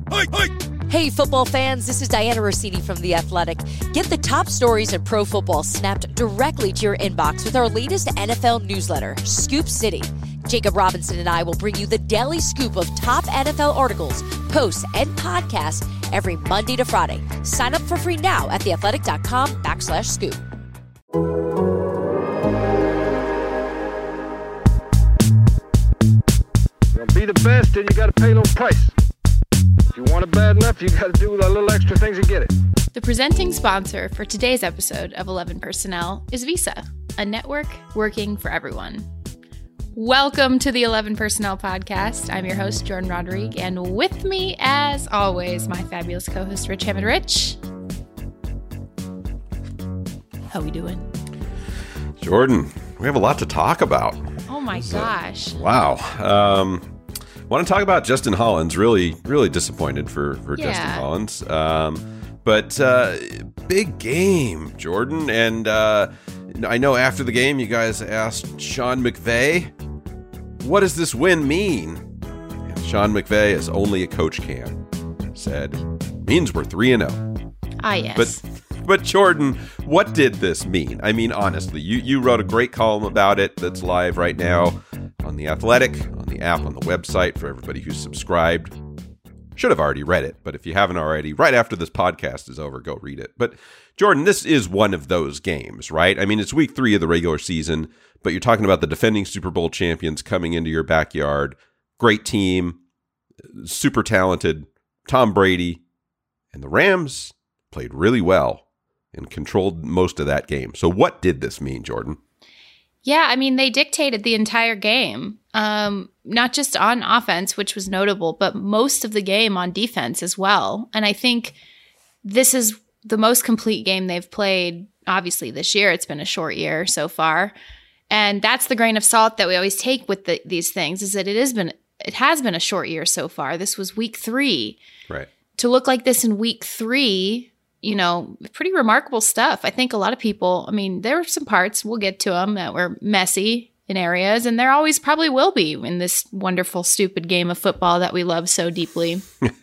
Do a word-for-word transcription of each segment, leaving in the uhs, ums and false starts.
Hey, football fans, this is Diana Rossini from The Athletic. Get the top stories in pro football snapped directly to your inbox with our latest N F L newsletter, Scoop City. Jacob Robinson and I will bring you the daily scoop of top N F L articles, posts, and podcasts every Monday to Friday. Sign up for free now at theathletic.com backslash scoop. To be the best, then you got to pay a little price. If you want it bad enough, you got to do a little extra things to get it. The presenting sponsor for today's episode of eleven Personnel is Visa, a network working for everyone. Welcome to the eleven Personnel podcast. I'm your host, Jordan Rodrigue, and with me, as always, my fabulous co-host, Rich Hammond. Rich, how we doing? Jordan, we have a lot to talk about. Oh my so, gosh. Wow. Um, want to talk about Justin Hollins. Really, really disappointed for, for yeah. Justin Hollins. Um, but uh, big game, Jordan. And uh, I know after the game, you guys asked Sean McVay, what does this win mean? And Sean McVay, as only a coach can, said, means we're three and oh. Ah, yes. But But Jordan, what did this mean? I mean, honestly, you, you wrote a great column about it that's live right now on The Athletic, on the app, on the website for everybody who's subscribed. Should have already read it, but if you haven't already, right after this podcast is over, go read it. But Jordan, this is one of those games, right? I mean, it's week three of the regular season, but you're talking about the defending Super Bowl champions coming into your backyard. Great team, super talented, Tom Brady, and the Rams played really well and controlled most of that game. So what did this mean, Jordan? Yeah, I mean, they dictated the entire game, um, not just on offense, which was notable, but most of the game on defense as well. And I think this is the most complete game they've played, obviously, this year. It's been a short year so far. And that's the grain of salt that we always take with the, these things, is that it has been it has been a short year so far. This was week three. Right. To look like this in week three, you know, pretty remarkable stuff. I think a lot of people, I mean, there were some parts, we'll get to them, that were messy in areas, and there always probably will be in this wonderful, stupid game of football that we love so deeply.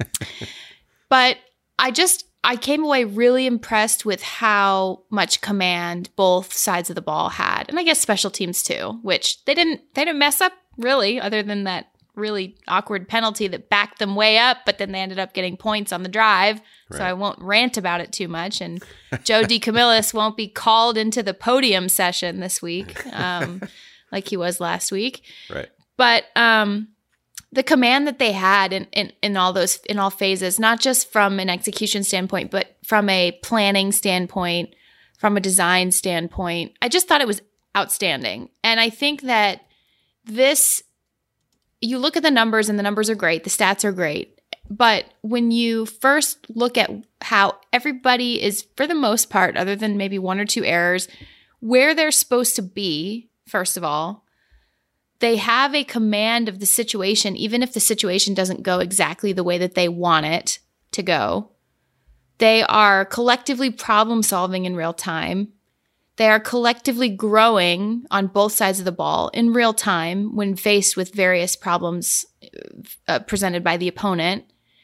But I just, I came away really impressed with how much command both sides of the ball had. And I guess special teams too, which they didn't, they didn't mess up really, other than that really awkward penalty that backed them way up, but then they ended up getting points on the drive. Right. So I won't rant about it too much. And Joe DeCamillis won't be called into the podium session this week, um, like he was last week. Right. But um, the command that they had in, in, in all those, in all phases, not just from an execution standpoint, but from a planning standpoint, from a design standpoint, I just thought it was outstanding. And I think that this, you look at the numbers and the numbers are great. The stats are great. But when you first look at how everybody is, for the most part, other than maybe one or two errors, where they're supposed to be, first of all, they have a command of the situation, even if the situation doesn't go exactly the way that they want it to go. They are collectively problem solving in real time. They are collectively growing on both sides of the ball in real time when faced with various problems uh, presented by the opponent.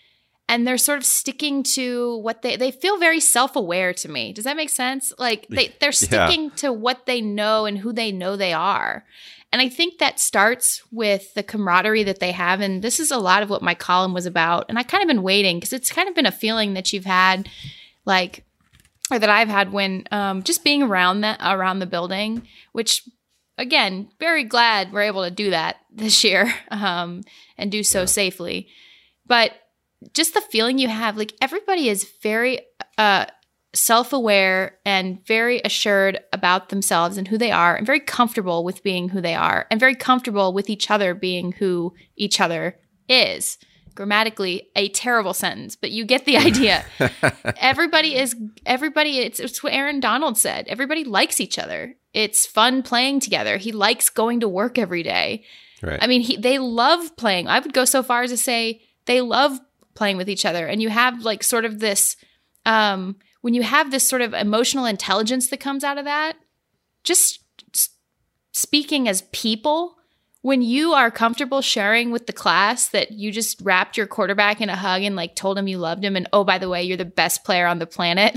And they're sort of sticking to what they, they feel very self-aware to me. Does that make sense? Like they, they're sticking yeah. to what they know and who they know they are. And I think that starts with the camaraderie that they have. And this is a lot of what my column was about. And I kind of been waiting because it's kind of been a feeling that you've had, like, or that I've had when um, just being around that around the building, which again, very glad we're able to do that this year um, and do so yeah. safely. But just the feeling you have, like everybody is very uh, self-aware and very assured about themselves and who they are, and very comfortable with being who they are, and very comfortable with each other being who each other is. Grammatically, a terrible sentence, but you get the idea. everybody is, everybody, it's, it's what Aaron Donald said. Everybody likes each other. It's fun playing together. He likes going to work every day. Right. I mean, he, they love playing. I would go so far as to say they love playing with each other. And you have like sort of this, um, when you have this sort of emotional intelligence that comes out of that, just speaking as people, when you are comfortable sharing with the class that you just wrapped your quarterback in a hug and like told him you loved him and, oh, by the way, you're the best player on the planet,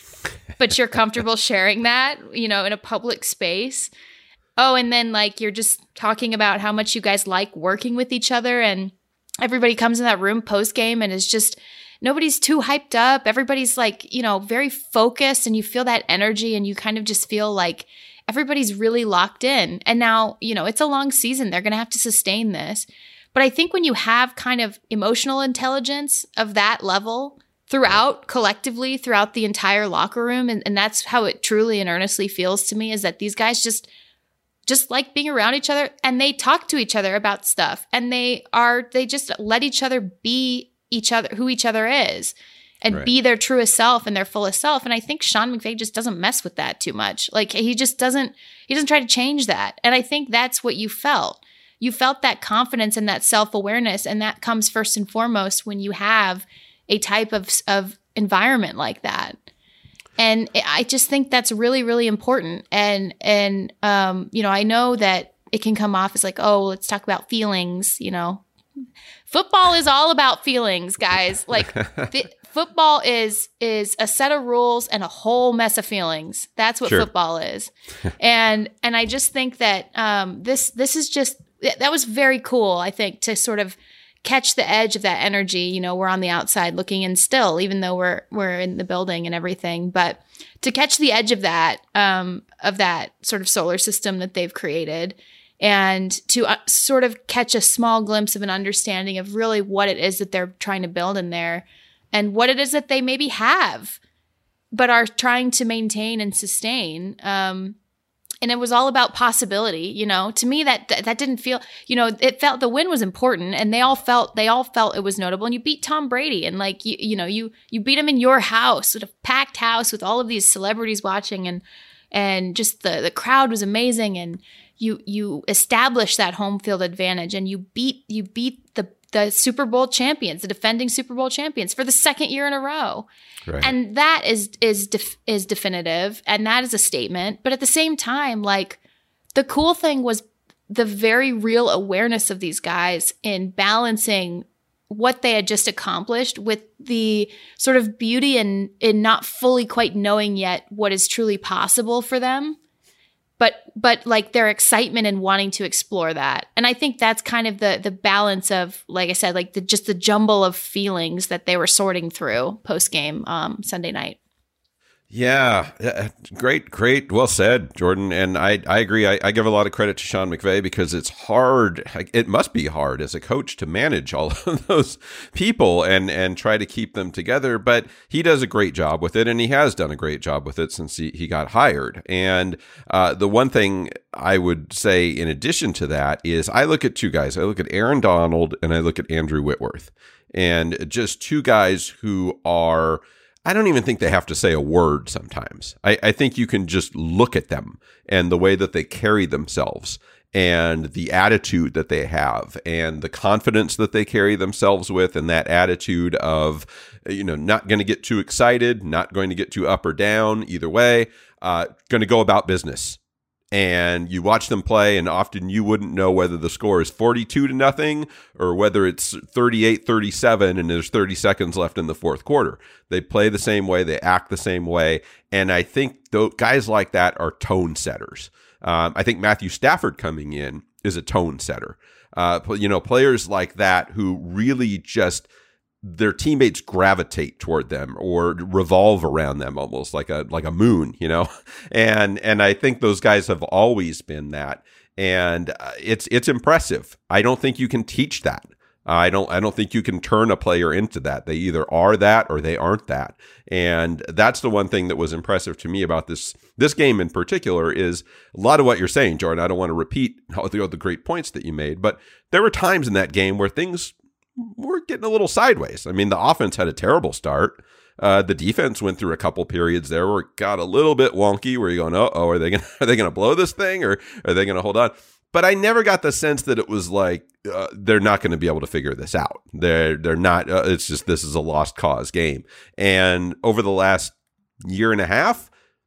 but you're comfortable sharing that, you know, in a public space. Oh, and then like you're just talking about how much you guys like working with each other, and everybody comes in that room post game and is just, nobody's too hyped up. Everybody's like, you know, very focused, and you feel that energy, and you kind of just feel like everybody's really locked in. And now, you know, it's a long season. They're going to have to sustain this. But I think when you have kind of emotional intelligence of that level throughout, collectively, throughout the entire locker room, and, and that's how it truly and earnestly feels to me, is that these guys just just like being around each other, and they talk to each other about stuff, and they are they just let each other be each other, who each other is, and right. be their truest self and their fullest self. And I think Sean McVay just doesn't mess with that too much. Like he just doesn't, he doesn't try to change that. And I think that's what you felt. You felt that confidence and that self-awareness. And that comes first and foremost when you have a type of, of environment like that. And I just think that's really, really important. And, and, um, you know, I know that it can come off as like, oh, let's talk about feelings, you know. Football is all about feelings, guys. Like the, football is is a set of rules and a whole mess of feelings. That's what sure. football is. and and I just think that um, this this is just that was very cool. I think to sort of catch the edge of that energy. You know, we're on the outside looking in still, even though we're we're in the building and everything. But to catch the edge of that um, of that sort of solar system that they've created. And to uh, sort of catch a small glimpse of an understanding of really what it is that they're trying to build in there, and what it is that they maybe have, but are trying to maintain and sustain. Um, and it was all about possibility, you know. To me, that that didn't feel, you know, it felt the win was important, and they all felt they all felt it was notable. And you beat Tom Brady, and like you, you know, you you beat him in your house, sort of packed house with all of these celebrities watching, and and just the the crowd was amazing, and You you establish that home field advantage, and you beat you beat the the Super Bowl champions, the defending Super Bowl champions, for the second year in a row, right. And that is is def, is definitive, and that is a statement. But at the same time, like the cool thing was the very real awareness of these guys in balancing what they had just accomplished with the sort of beauty in in not fully quite knowing yet what is truly possible for them. But but like their excitement and wanting to explore that. And I think that's kind of the the balance of, like I said, like the just the jumble of feelings that they were sorting through post game um, Sunday night. Yeah, great, great. Well said, Jordan. And I, I agree. I, I give a lot of credit to Sean McVay because it's hard. It must be hard as a coach to manage all of those people and, and try to keep them together. But he does a great job with it, and he has done a great job with it since he, he got hired. And uh, the one thing I would say in addition to that is I look at two guys. I look at Aaron Donald and I look at Andrew Whitworth, and just two guys who are, I don't even think they have to say a word sometimes. I, I think you can just look at them and the way that they carry themselves and the attitude that they have and the confidence that they carry themselves with, and that attitude of, you know, not going to get too excited, not going to get too up or down, either way, uh, going to go about business. And you watch them play, and often you wouldn't know whether the score is forty-two to nothing or whether it's thirty-eight thirty-seven and there's thirty seconds left in the fourth quarter. They play the same way. They act the same way. And I think those guys like that are tone setters. Um, I think Matthew Stafford coming in is a tone setter. Uh, you know, players like that who really just their teammates gravitate toward them or revolve around them almost like a like a moon, you know? And and I think those guys have always been that. And uh, it's it's impressive. I don't think you can teach that. Uh, I don't I don't think you can turn a player into that. They either are that or they aren't that. And that's the one thing that was impressive to me about this this game in particular is a lot of what you're saying, Jordan. I don't want to repeat all the, all the great points that you made, but there were times in that game where things we're getting a little sideways. I mean, the offense had a terrible start. Uh, the defense went through a couple periods there where it got a little bit wonky. Where you're going, oh, oh, are they gonna are they gonna blow this thing or are they gonna hold on? But I never got the sense that it was like uh, they're not going to be able to figure this out. They're they're not. Uh, it's just this is a lost cause game. And over the last year and a half,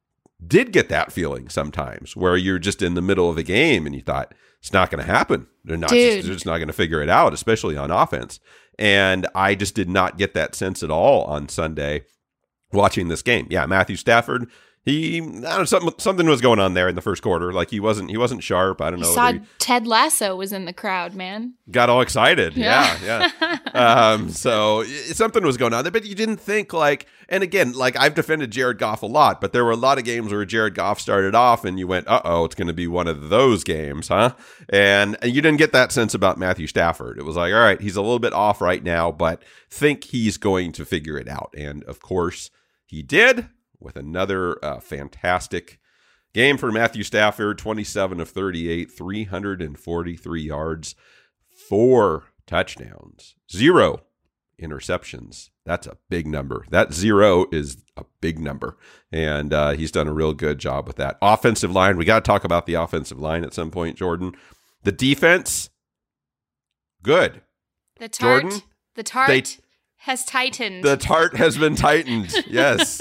did get that feeling sometimes where you're just in the middle of a game and you thought, it's not going to happen. They're not just, they're just not going to figure it out, especially on offense. And I just did not get that sense at all on Sunday watching this game. Yeah, Matthew Stafford, he I don't know, something something was going on there in the first quarter. Like he wasn't he wasn't sharp. I don't know. You saw Ted Lasso was in the crowd, man. Got all excited. Yeah, yeah. yeah. um, so it, something was going on there, but you didn't think like. And again, like I've defended Jared Goff a lot, but there were a lot of games where Jared Goff started off, and you went, "Uh oh, it's going to be one of those games, huh?" And, and you didn't get that sense about Matthew Stafford. It was like, all right, he's a little bit off right now, but think he's going to figure it out. And of course, he did. With another uh, fantastic game for Matthew Stafford, twenty-seven of thirty-eight, three hundred forty-three yards, four touchdowns, zero interceptions. That's a big number. That zero is a big number, and uh, he's done a real good job with that. Offensive line, we got to talk about the offensive line at some point, Jordan. The defense, good. The tart, Jordan, the tart they, has tightened. The tart has been tightened, yes.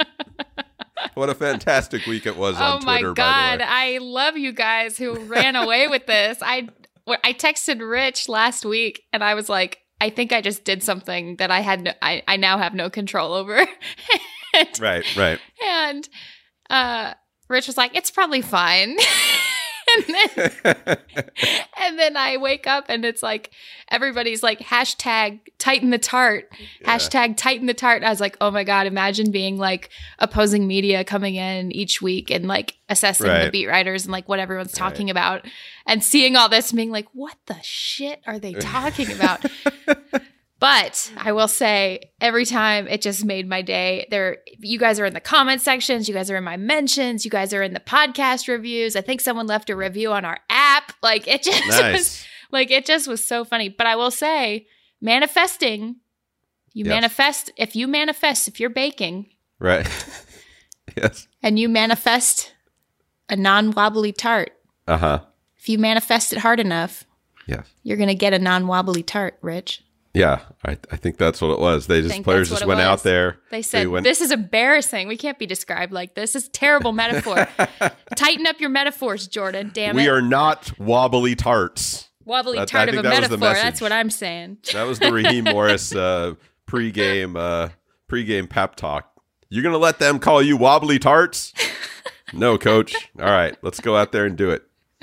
What a fantastic week it was on oh my Twitter, God. by the way. I love you guys who ran away with this. I, I texted Rich last week and I was like, I think I just did something that I had no, I, I now have no control over. and, right, right. And uh, Rich was like, it's probably fine. and, then, and then I wake up and it's like, everybody's like, hashtag tighten the tart, yeah. hashtag tighten the tart. I was like, oh my God, imagine being like opposing media coming in each week and like assessing right. the beat writers and like what everyone's talking right. about and seeing all this and being like, what the shit are they talking about? But I will say every time it just made my day. There, you guys are in the comment sections. You guys are in my mentions. You guys are in the podcast reviews. I think someone left a review on our app. Like it just nice. was like, it just was so funny. But I will say manifesting, you yes. manifest, if you manifest, if you're baking. Right. yes. And you manifest a non-wobbly tart. Uh-huh. If you manifest it hard enough. Yes. You're going to get a non-wobbly tart, Rich. Yeah, I, I think that's what it was. They just players just went was. out there. They said, they went, this is embarrassing. We can't be described like this. This is a terrible metaphor. Tighten up your metaphors, Jordan. Damn it. We are not wobbly tarts. Wobbly that, tart of a metaphor. That's what I'm saying. That was the Raheem Morris uh, pregame uh, pregame pep talk. You're going to let them call you wobbly tarts? No, coach. All right, let's go out there and do it.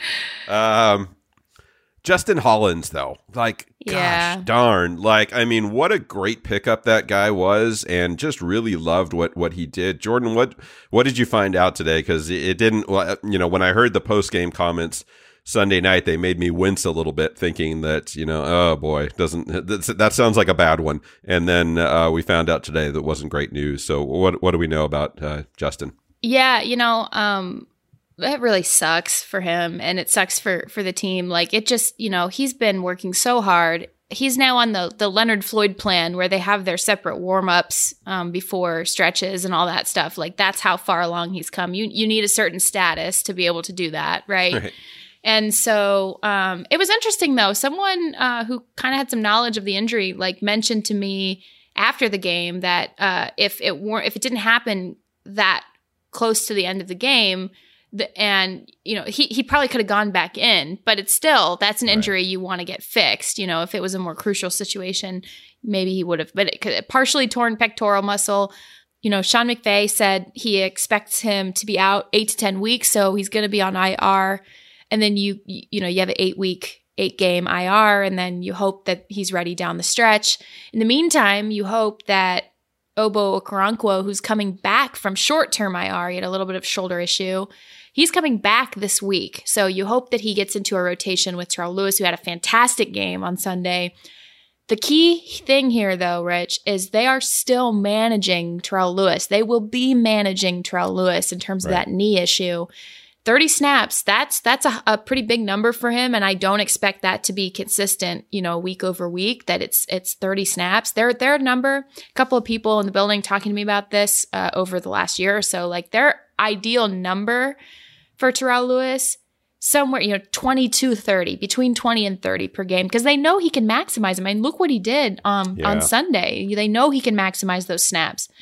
Um, Justin Hollins, though, like, yeah. gosh darn, like, I mean, what a great pickup that guy was, and just really loved what, what he did. Jordan, what what did you find out today? Because it didn't, well, you know, when I heard the post game comments Sunday night, they made me wince a little bit, thinking that, you know, oh boy, doesn't that sounds like a bad one? And then uh, we found out today that wasn't great news. So what what do we know about uh, Justin? Yeah, you know, um. That really sucks for him, and it sucks for, for the team. Like, it just, you know, he's been working so hard. He's now on the, the Leonard Floyd plan where they have their separate warm-ups um, before stretches and all that stuff. Like, that's how far along he's come. You you need a certain status to be able to do that, right? right. And so um, it was interesting, though. Someone uh, who kind of had some knowledge of the injury, like, mentioned to me after the game that uh, if it weren't, if it didn't happen that close to the end of the game, The, and, you know, he, he probably could have gone back in, but it's still, that's an injury right. you want to get fixed. You know, if it was a more crucial situation, maybe he would have, but it could, partially torn pectoral muscle. You know, Sean McVay said he expects him to be out eight to ten weeks. So he's going to be on I R. And then you, you know, you have an eight week, eight game I R, and then you hope that he's ready down the stretch. In the meantime, you hope that Obo Okoronkwo, who's coming back from short-term I R, he had a little bit of shoulder issue. He's coming back this week. So you hope that he gets into a rotation with Terrell Lewis, who had a fantastic game on Sunday. The key thing here, though, Rich, is they are still managing Terrell Lewis. They will be managing Terrell Lewis in terms right. of that knee issue. thirty snaps, that's that's a, a pretty big number for him, and I don't expect that to be consistent, you know, week over week, that it's it's thirty snaps. Their their number, a couple of people in the building talking to me about this uh, over the last year or so, like their ideal number for Terrell Lewis, somewhere, you know, twenty-two, thirty, between twenty and thirty per game, because they know he can maximize them. I mean, look what he did um, yeah. on Sunday. They know he can maximize those snaps.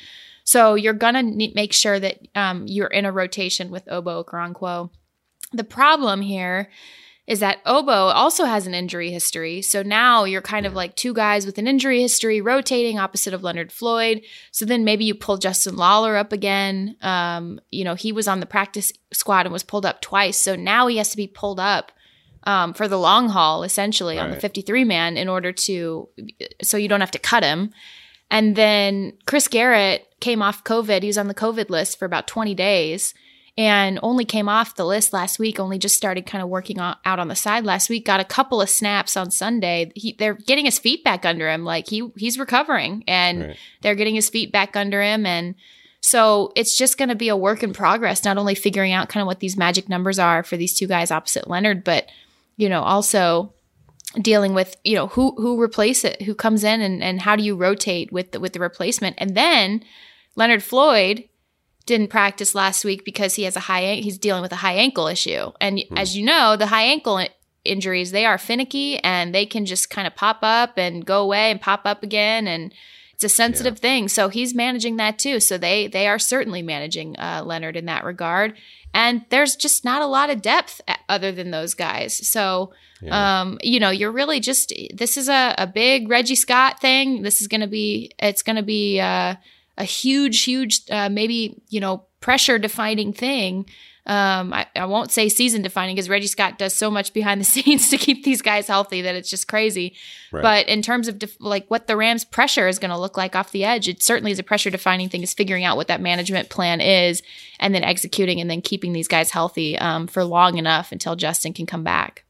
So you're going to ne- make sure that um, you're in a rotation with Ogbo Okoronkwo. The problem here is that Ogbo also has an injury history. So now you're kind of like two guys with an injury history rotating opposite of Leonard Floyd. So then maybe you pull Justin Lawler up again. Um, you know, he was on the practice squad and was pulled up twice. So now he has to be pulled up um, for the long haul, essentially, right, on the fifty-three man in order to – so you don't have to cut him. And then Chris Garrett came off COVID. He was on the COVID list for about twenty days. And only came off the list last week, only just started kind of working on, out on the side last week, got a couple of snaps on Sunday. He, they're getting his feet back under him. Like he he's recovering and right. they're getting his feet back under him. And so it's just going to be a work in progress, not only figuring out kind of what these magic numbers are for these two guys opposite Leonard, but, you know, also dealing with, you know, who who replace it, who comes in and, and how do you rotate with the, with the replacement. And then Leonard Floyd didn't practice last week because he has a high he's dealing with a high ankle issue. And mm. as you know, the high ankle injuries, they are finicky and they can just kind of pop up and go away and pop up again. And it's a sensitive yeah. thing. So he's managing that too. So they they are certainly managing uh, Leonard in that regard. And there's just not a lot of depth other than those guys. So, yeah. um, you know, you're really just, this is a, a big Reggie Scott thing. This is going to be, it's going to be uh, a huge, huge, uh, maybe, you know, pressure defining thing. Um, I, I won't say season defining because Reggie Scott does so much behind the scenes to keep these guys healthy that it's just crazy. Right. But in terms of def- like what the Rams pressure is going to look like off the edge, it certainly is a pressure defining thing, is figuring out what that management plan is and then executing and then keeping these guys healthy um, for long enough until Justin can come back.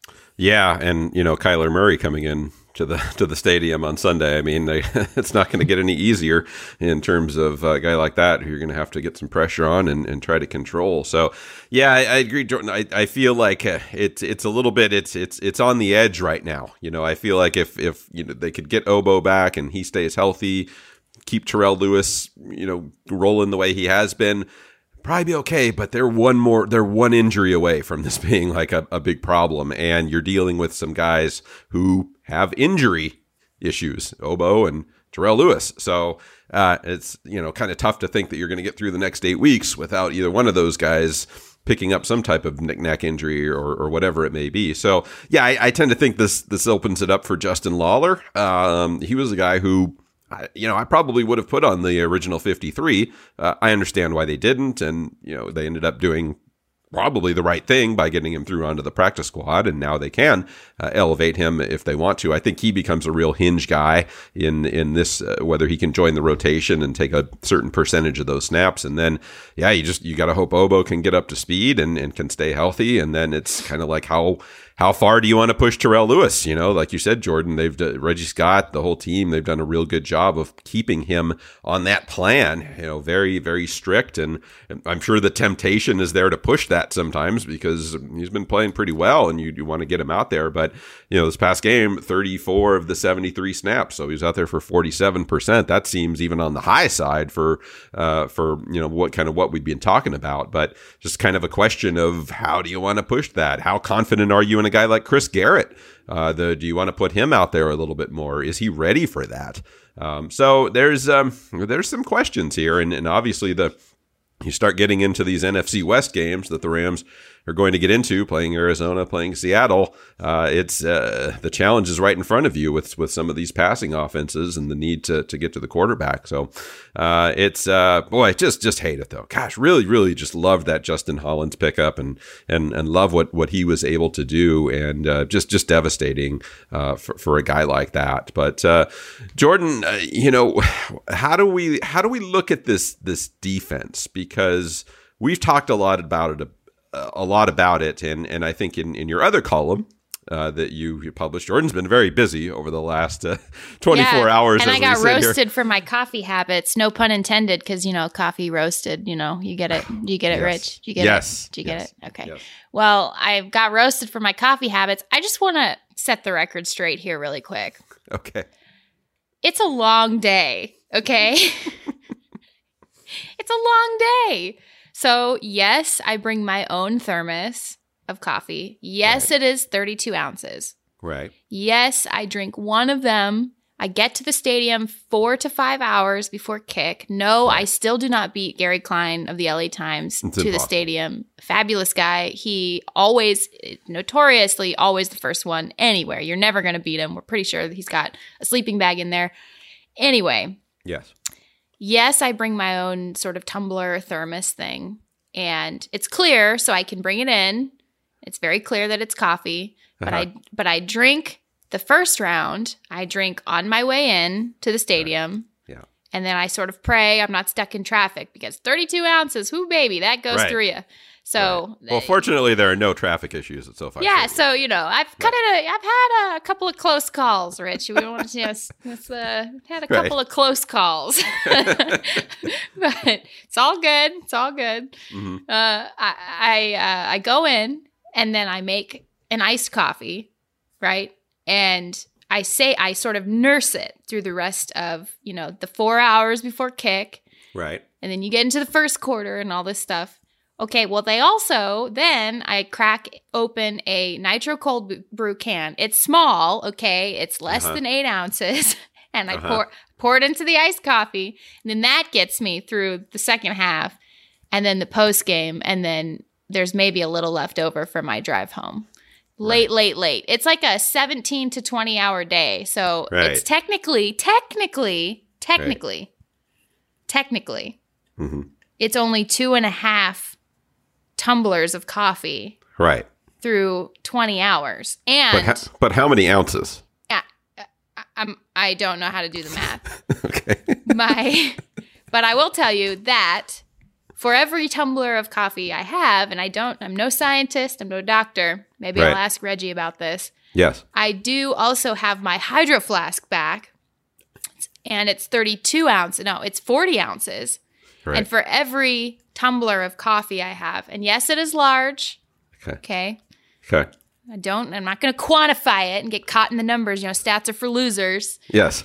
Yeah. And, you know, Kyler Murray coming in to the to the stadium on Sunday. I mean, they, it's not going to get any easier in terms of a guy like that who you're going to have to get some pressure on and, and try to control. So, yeah, I, I agree, Jordan. I, I feel like uh, it's it's a little bit it's it's it's on the edge right now. You know, I feel like if if you know they could get Ogbo back and he stays healthy, keep Terrell Lewis, you know, rolling the way he has been, probably be okay, but they're one more, they're one injury away from this being like a, a big problem. And you're dealing with some guys who have injury issues, Ogbo and Terrell Lewis. So uh, it's, you know, kind of tough to think that you're going to get through the next eight weeks without either one of those guys picking up some type of knick-knack injury or, or whatever it may be. So yeah, I, I tend to think this, this opens it up for Justin Lawler. Um, he was a guy who, I, you know, I probably would have put on the original fifty-three. Uh, I understand why they didn't. And, you know, they ended up doing probably the right thing by getting him through onto the practice squad. And now they can uh, elevate him if they want to. I think he becomes a real hinge guy in, in this, uh, whether he can join the rotation and take a certain percentage of those snaps. And then, yeah, you just, you got to hope Ogbo can get up to speed and, and can stay healthy. And then it's kind of like how, How far do you want to push Terrell Lewis? You know, like you said, Jordan, they've done, Reggie Scott, the whole team, they've done a real good job of keeping him on that plan, you know, very, very strict. And I'm sure the temptation is there to push that sometimes because he's been playing pretty well and you, you want to get him out there. But, you know, this past game, thirty-four of the seventy-three snaps. So he was out there for forty-seven percent. That seems even on the high side for, uh, for, you know, what kind of what we've been talking about. But just kind of a question of how do you want to push that? How confident are you in a guy like Chris Garrett? Uh, the, do you want to put him out there a little bit more? Is he ready for that? Um, so there's um, there's some questions here, and, and obviously the you start getting into these N F C West games that the Rams are going to get into, playing Arizona, playing Seattle. Uh, it's uh, the challenge is right in front of you with with some of these passing offenses and the need to to get to the quarterback. So uh, it's uh, boy, just just hate it though. Gosh, really, really just loved that Justin Hollins pickup and and and love what what he was able to do, and uh, just just devastating uh, for for a guy like that. But uh, Jordan, uh, you know, how do we how do we look at this this defense? Because we've talked a lot about it. a lot about it. And, and I think in, in your other column uh, that you, you published, Jordan's been very busy over the last uh, twenty-four yeah, hours. And as I got we sit roasted here. for my coffee habits. No pun intended. Cause you know, coffee roasted, you know, you get it. Do you get it, yes. Rich? Do you get yes. it? Do you get yes. it? Okay. Yes. Well, I got roasted for my coffee habits. I just want to set the record straight here really quick. Okay. It's a long day. Okay. It's a long day. So, yes, I bring my own thermos of coffee. Yes, right. It is thirty-two ounces. Right. Yes, I drink one of them I get to the stadium four to five hours before kick. No, I still do not beat Gary Klein of the L A Times It's to the impossible. stadium. Fabulous guy. He always, notoriously, always the first one anywhere. You're never going to beat him. We're pretty sure that he's got a sleeping bag in there. Anyway, Yes. yes, I bring my own sort of tumbler thermos thing. And it's clear, so I can bring it in. It's very clear that it's coffee. But Uh-huh. I but I drink the first round. I drink on my way in to the stadium. Yeah. And then I sort of pray I'm not stuck in traffic because thirty-two ounces, whoo baby, that goes Right. through you. So Well, fortunately, there are no traffic issues at SoFi. yeah, Stadium. so you know, I've kind of, I've had a couple of close calls, Rich. We want to, you know, it's, it's, uh, had a Right. couple of close calls, but it's all good. It's all good. Mhm. Uh, I I, uh, I go in and then I make an iced coffee, right? And I say I sort of nurse it through the rest of you know the four hours before kick, Right. and then you get into the first quarter and all this stuff. Okay, well, they also, then I crack open a nitro cold b- brew can. It's small, okay? It's less Uh-huh. than eight ounces. And I Uh-huh. pour, pour it into the iced coffee. And then that gets me through the second half. And then the post game. And then there's maybe a little left over for my drive home. Late, late, late. It's like a seventeen to twenty hour day. So Right. it's technically, technically, technically, technically, hmm it's only two and a half tumblers of coffee Right. through twenty hours. But, And ha- but how many ounces? I, I, I'm, I don't know how to do the math. Okay. My, but I will tell you that for every tumbler of coffee I have, and I don't, I'm no scientist, I'm no doctor. Maybe Right. I'll ask Reggie about this. Yes. I do also have my hydro flask back, and it's thirty-two ounces. No, it's forty ounces. Right. And for every tumbler of coffee I have, and yes, it is large. Okay. Okay. Okay. I don't, I'm not going to quantify it and get caught in the numbers. You know, stats are for losers. Yes.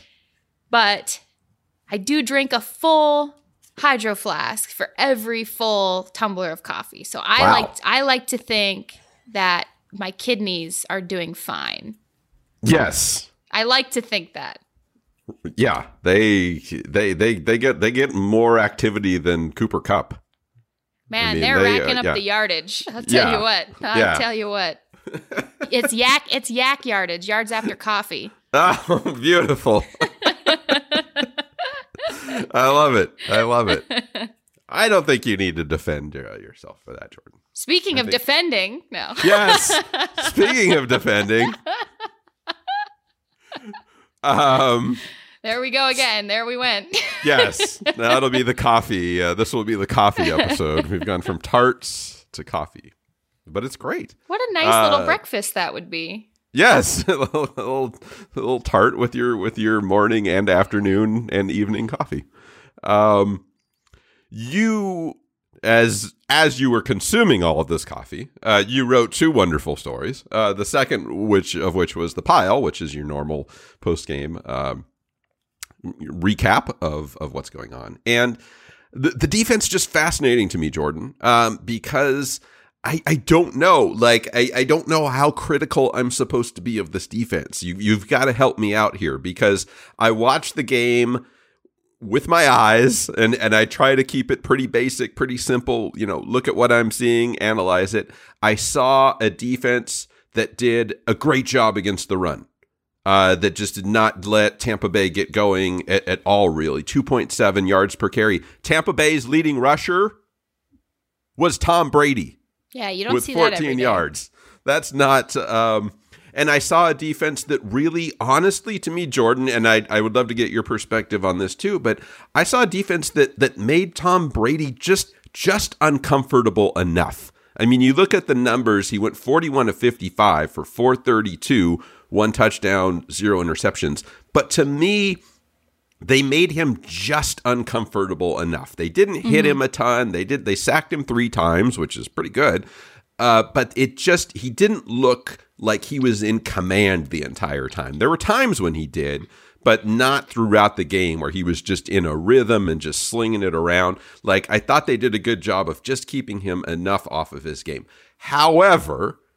But I do drink a full hydro flask for every full tumbler of coffee. So I Wow. like, I like to think that my kidneys are doing fine. Yes. I like to think that. Yeah. They they they they get they get more activity than Cooper Cup. Man, I mean, they're they, uh, racking up yeah. the yardage. I'll tell Yeah. you what. I'll Yeah. tell you what. It's yak. It's yak yardage. Yards after coffee. Oh, beautiful. I love it. I love it. I don't think you need to defend uh, yourself for that, Jordan. Speaking I of think- defending, no. Yes. Speaking of defending, um, There we go again. There we went. yes, that'll be the coffee. Uh, this will be the coffee episode. We've gone from tarts to coffee, but it's great. What a nice Uh, little breakfast that would be. Yes, a little, a little, a little tart with your with your morning and afternoon and evening coffee. Um, you as as you were consuming all of this coffee, uh, you wrote two wonderful stories. Uh, the second, which of which was the pile, which is your normal post game um, recap of of what's going on, and the the defense just fascinating to me, Jordan, um, because. I, I don't know. Like, I, I don't know how critical I'm supposed to be of this defense. You, you've got to help me out here because I watch the game with my eyes and, and I try to keep it pretty basic, pretty simple. You know, look at what I'm seeing, analyze it. I saw a defense that did a great job against the run. Uh, that just did not let Tampa Bay get going at, at all, really. two point seven yards per carry. Tampa Bay's leading rusher was Tom Brady. Yeah, you don't with see that every fourteen day. yards. That's not. Um, and I saw a defense that really, honestly, to me, Jordan, and I, I would love to get your perspective on this too. But I saw a defense that that made Tom Brady just just uncomfortable enough. I mean, you look at the numbers. He went forty-one to fifty-five for four thirty-two, one touchdown, zero interceptions. But to me, they made him just uncomfortable enough. They didn't hit Mm-hmm. him a ton. They did. They sacked him three times, which is pretty good. Uh, but it just, he didn't look like he was in command the entire time. There were times when he did, but not throughout the game where he was just in a rhythm and just slinging it around. Like, I thought they did a good job of just keeping him enough off of his game. However,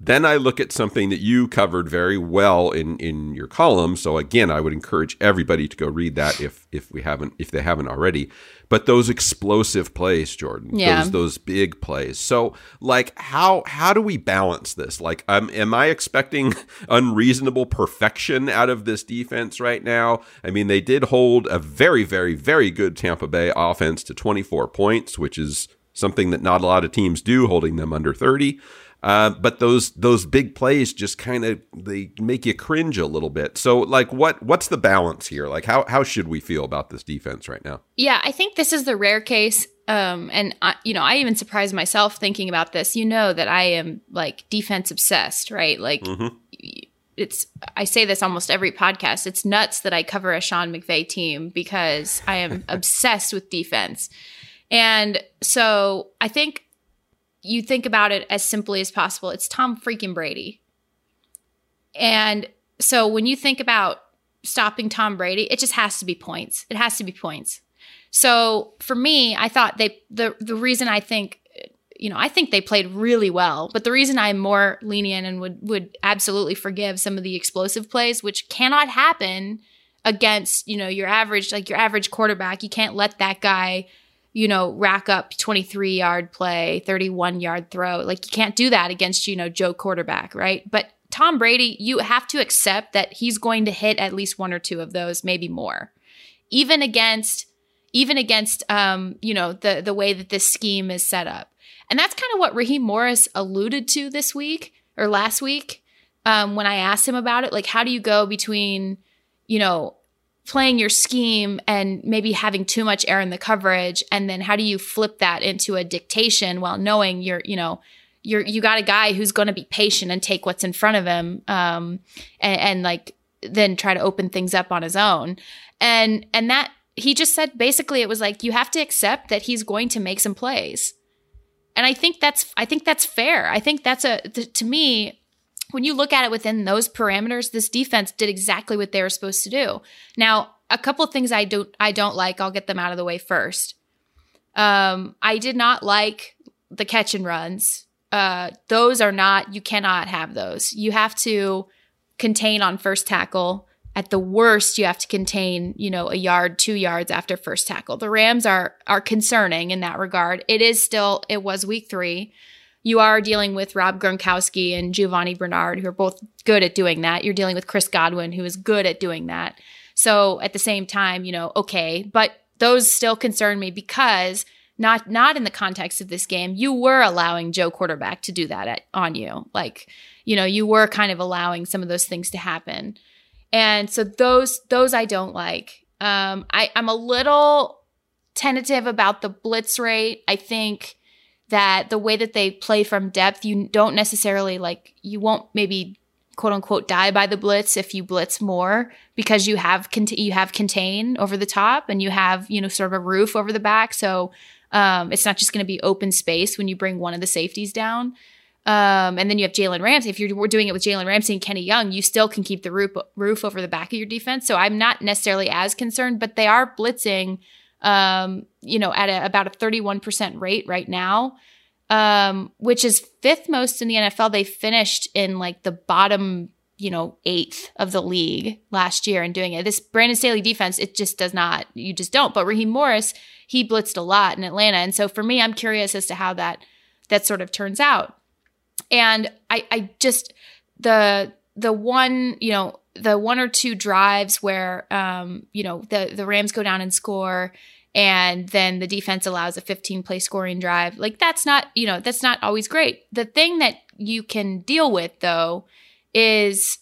Then I look at something that you covered very well in, in your column. So again, I would encourage everybody to go read that if if we haven't if they haven't already. But those explosive plays, Jordan, yeah. those those big plays. So like how how do we balance this? Like, um, am I expecting unreasonable perfection out of this defense right now? I mean, they did hold a very very very good Tampa Bay offense to twenty-four points, which is something that not a lot of teams do, holding them under thirty. Uh, but those those big plays just kind of they make you cringe a little bit. So like what what's the balance here? Like how how should we feel about this defense right now? Yeah, I think this is the rare case. Um, and I, you know, I even surprised myself thinking about this. You know that I am like defense obsessed, right? Like mm-hmm. it's I say this almost every podcast. It's nuts that I cover a Sean McVay team because I am obsessed with defense. And so I think you think about it as simply as possible. It's Tom freaking Brady. And so when you think about stopping Tom Brady, it just has to be points. It has to be points. So for me, I thought they the the reason I think, you know, I think they played really well, but the reason I'm more lenient and would would absolutely forgive some of the explosive plays, which cannot happen against, you know, your average, like your average quarterback. You can't let that guy, you know, rack up twenty-three yard play, thirty-one yard throw. Like you can't do that against, you know, Joe quarterback, right? But Tom Brady, you have to accept that he's going to hit at least one or two of those, maybe more. Even against, even against, um, you know, the, the way that this scheme is set up. And that's kind of what Raheem Morris alluded to this week or last week um, when I asked him about it. Like, how do you go between, you know, playing your scheme and maybe having too much air in the coverage, and then how do you flip that into a dictation while knowing you're, you know, you're you got a guy who's going to be patient and take what's in front of him, um, and, and like then try to open things up on his own, and and that he just said basically it was like you have to accept that he's going to make some plays, and I think that's I think that's fair. I think that's a th- to me. When you look at it within those parameters, this defense did exactly what they were supposed to do. Now, a couple of things I don't I don't like, I'll get them out of the way first. Um, I did not like the catch and runs. Uh, those are not, you cannot have those. You have to contain on first tackle. At the worst, you have to contain, you know, a yard, two yards after first tackle. The Rams are are concerning in that regard. It is still, it was week three. You are dealing with Rob Gronkowski and Giovanni Bernard, who are both good at doing that. You're dealing with Chris Godwin, who is good at doing that. So at the same time, you know, okay, but those still concern me because not not in the context of this game, you were allowing Joe quarterback to do that at, on you. Like, you know, you were kind of allowing some of those things to happen. And so those those I don't like. Um, I, I'm a little tentative about the blitz rate. I think that the way that they play from depth, you don't necessarily like, you won't maybe quote unquote die by the blitz if you blitz more because you have cont- you have contain over the top and you have, you know, sort of a roof over the back. So um, it's not just going to be open space when you bring one of the safeties down. Um, and then you have Jalen Ramsey. If you're doing it with Jalen Ramsey and Kenny Young, you still can keep the roof, roof over the back of your defense. So I'm not necessarily as concerned, but they are blitzing Um, you know, at a, about a thirty-one percent rate right now, um, which is fifth most in the N F L. They finished in like the bottom, you know, eighth of the league last year in doing it. This Brandon Staley defense, it just does not, you just don't. But Raheem Morris, he blitzed a lot in Atlanta. And so for me, I'm curious as to how that, that sort of turns out. And I, I just, the, the one, you know, the one or two drives where, um, you know, the, the Rams go down and score and then the defense allows a fifteen play scoring drive. Like that's not, you know, that's not always great. The thing that you can deal with though is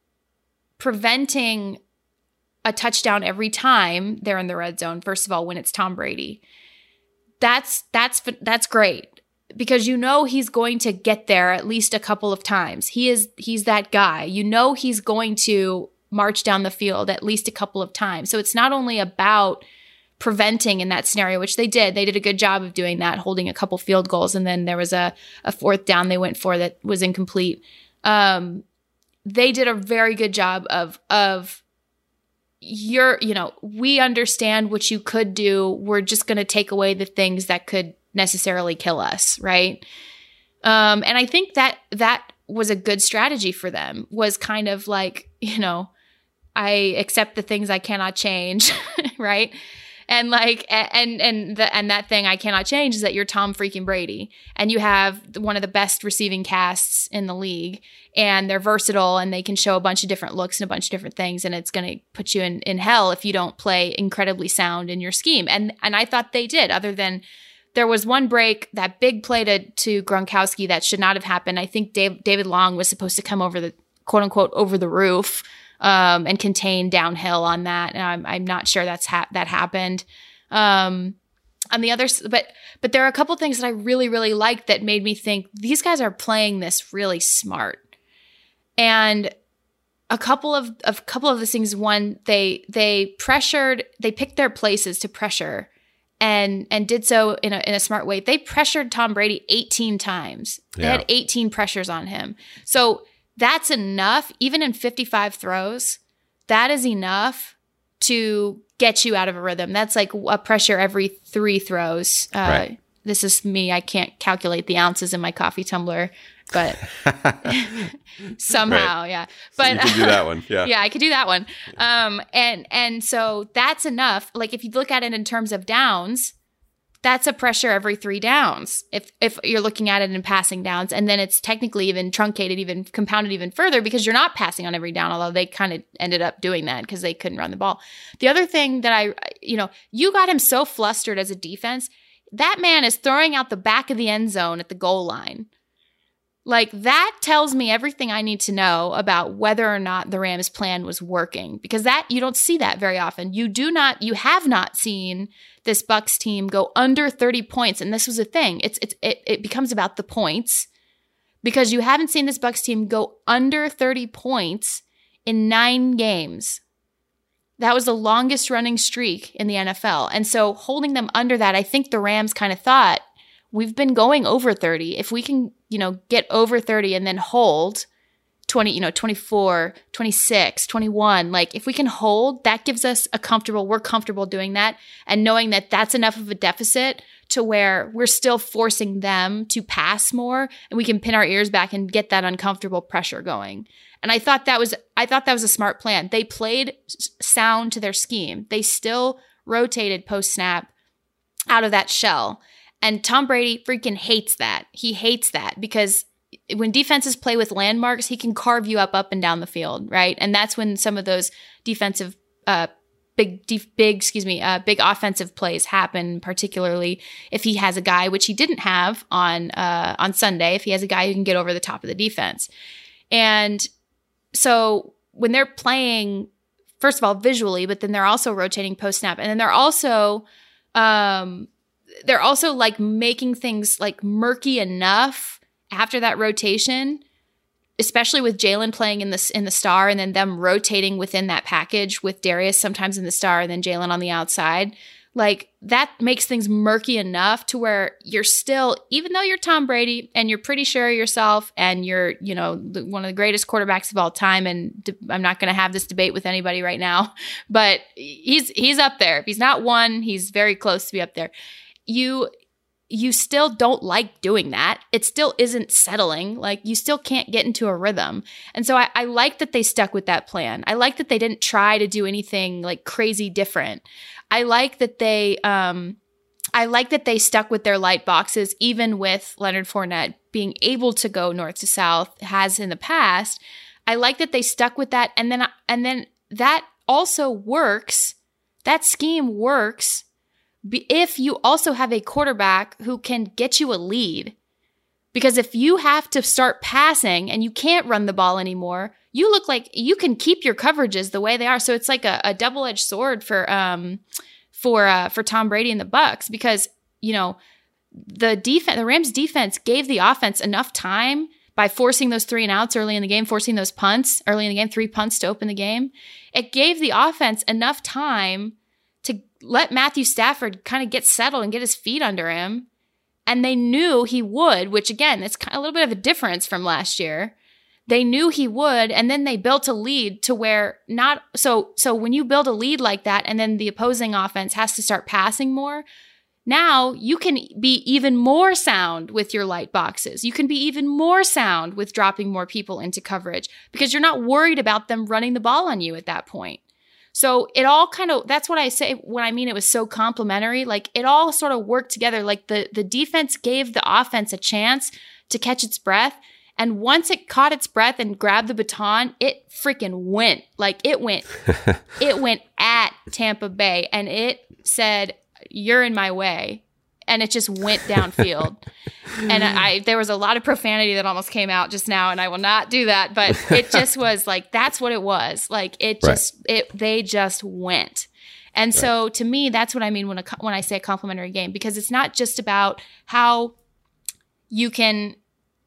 preventing a touchdown every time they're in the red zone. First of all, when it's Tom Brady, that's, that's, that's great. Because you know he's going to get there at least a couple of times. He is he's that guy. You know he's going to march down the field at least a couple of times. So it's not only about preventing in that scenario, which they did. They did a good job of doing that, holding a couple field goals. And then there was a, a fourth down they went for that was incomplete. Um, they did a very good job of of you're, you know, we understand what you could do. We're just going to take away the things that could necessarily kill us, right? Um, and I think that that was a good strategy for them, was kind of like, you know, I accept the things I cannot change, right? And like, and and the and that thing I cannot change is that you're Tom freaking Brady, and you have one of the best receiving casts in the league, and they're versatile, and they can show a bunch of different looks and a bunch of different things, and it's going to put you in, in hell if you don't play incredibly sound in your scheme. And and I thought they did, other than there was one break, that big play to, to Gronkowski that should not have happened. I think Dave, David Long was supposed to come over the, quote unquote, over the roof um, and contain downhill on that. And I'm, I'm not sure that's ha- that happened. Um, on the other, but but there are a couple things that I really, really liked that made me think these guys are playing this really smart. And a couple of a couple of the things, one, they they pressured, they picked their places to pressure. And and did so in a in a smart way. They pressured Tom Brady eighteen times. They yeah. had eighteen pressures on him. So that's enough, even in fifty-five throws, that is enough to get you out of a rhythm. That's like a pressure every three throws. Uh, right. This is me. I can't calculate the ounces in my coffee tumbler, but somehow, right. yeah. But so you can do that one, yeah. yeah, I could do that one. Um, and and so that's enough. Like if you look at it in terms of downs, that's a pressure every three downs. If if you're looking at it in passing downs, and then it's technically even truncated, even compounded even further because you're not passing on every down. Although they kind of ended up doing that because they couldn't run the ball. The other thing that I, you know, you got him so flustered as a defense. That man is throwing out the back of the end zone at the goal line. Like, that tells me everything I need to know about whether or not the Rams' plan was working, because that you don't see that very often. You do not, you have not seen this Bucs team go under thirty points, and this was a thing. It's it's it, it becomes about the points, because you haven't seen this Bucs team go under thirty points in nine games. That was the longest running streak in the N F L, and so holding them under that, I think the Rams kind of thought, we've been going over thirty. If we can, you know, get over thirty and then hold twenty, you know, twenty-four, twenty-six, twenty-one, like if we can hold, that gives us a comfortable, we're comfortable doing that and knowing that that's enough of a deficit to where we're still forcing them to pass more and we can pin our ears back and get that uncomfortable pressure going. And I thought that was, I thought that was a smart plan. They played sound to their scheme. They still rotated post snap out of that shell. And Tom Brady freaking hates that. He hates that because when defenses play with landmarks, he can carve you up up and down the field, right? And that's when some of those defensive, uh, big, def- big, excuse me, uh, big offensive plays happen. Particularly if he has a guy, which he didn't have on uh, on Sunday, if he has a guy who can get over the top of the defense. And so when they're playing, first of all, visually, but then they're also rotating post snap, and then they're also um, they're also like making things like murky enough after that rotation, especially with Jalen playing in the, in the star and then them rotating within that package with Darius sometimes in the star and then Jalen on the outside. Like that makes things murky enough to where you're still, even though you're Tom Brady and you're pretty sure of yourself and you're, you know, the, one of the greatest quarterbacks of all time. And de- I'm not going to have this debate with anybody right now, but he's, he's up there. If he's not one, he's very close to be up there. You, you still don't like doing that. It still isn't settling. Like you still can't get into a rhythm. And so I, I like that they stuck with that plan. I like that they didn't try to do anything like crazy different. I like that they, um, I like that they stuck with their light boxes, even with Leonard Fournette being able to go north to south, has in the past. I like that they stuck with that. And then, and then that also works. That scheme works if you also have a quarterback who can get you a lead. Because if you have to start passing and you can't run the ball anymore, you look like you can keep your coverages the way they are. So it's like a, a double-edged sword for um for uh, for Tom Brady and the Bucs, because you know the defense, the Rams defense gave the offense enough time by forcing those three and outs early in the game, forcing those punts early in the game, three punts to open the game. It gave the offense enough time to let Matthew Stafford kind of get settled and get his feet under him. And they knew he would, which again, it's kind of a little bit of a difference from last year. They knew he would, and then they built a lead to where not so so when you build a lead like that and then the opposing offense has to start passing more, Now you can be even more sound with your light boxes. You can be even more sound with dropping more people into coverage because you're not worried about them running the ball on you at that point. So it all kind of, that's what I say when I mean it was so complementary. Like it all sort of worked together. Like the, the defense gave the offense a chance to catch its breath. And once it caught its breath and grabbed the baton, it freaking went. Like it went, it went at Tampa Bay and it said, "You're in my way." And it just went downfield. And I, there was a lot of profanity that almost came out just now, and I will not do that. But it just was like, that's what it was. Like it just, right. it, they just went. And right. so to me, that's what I mean when, a, when I say a complementary game, because it's not just about how you can,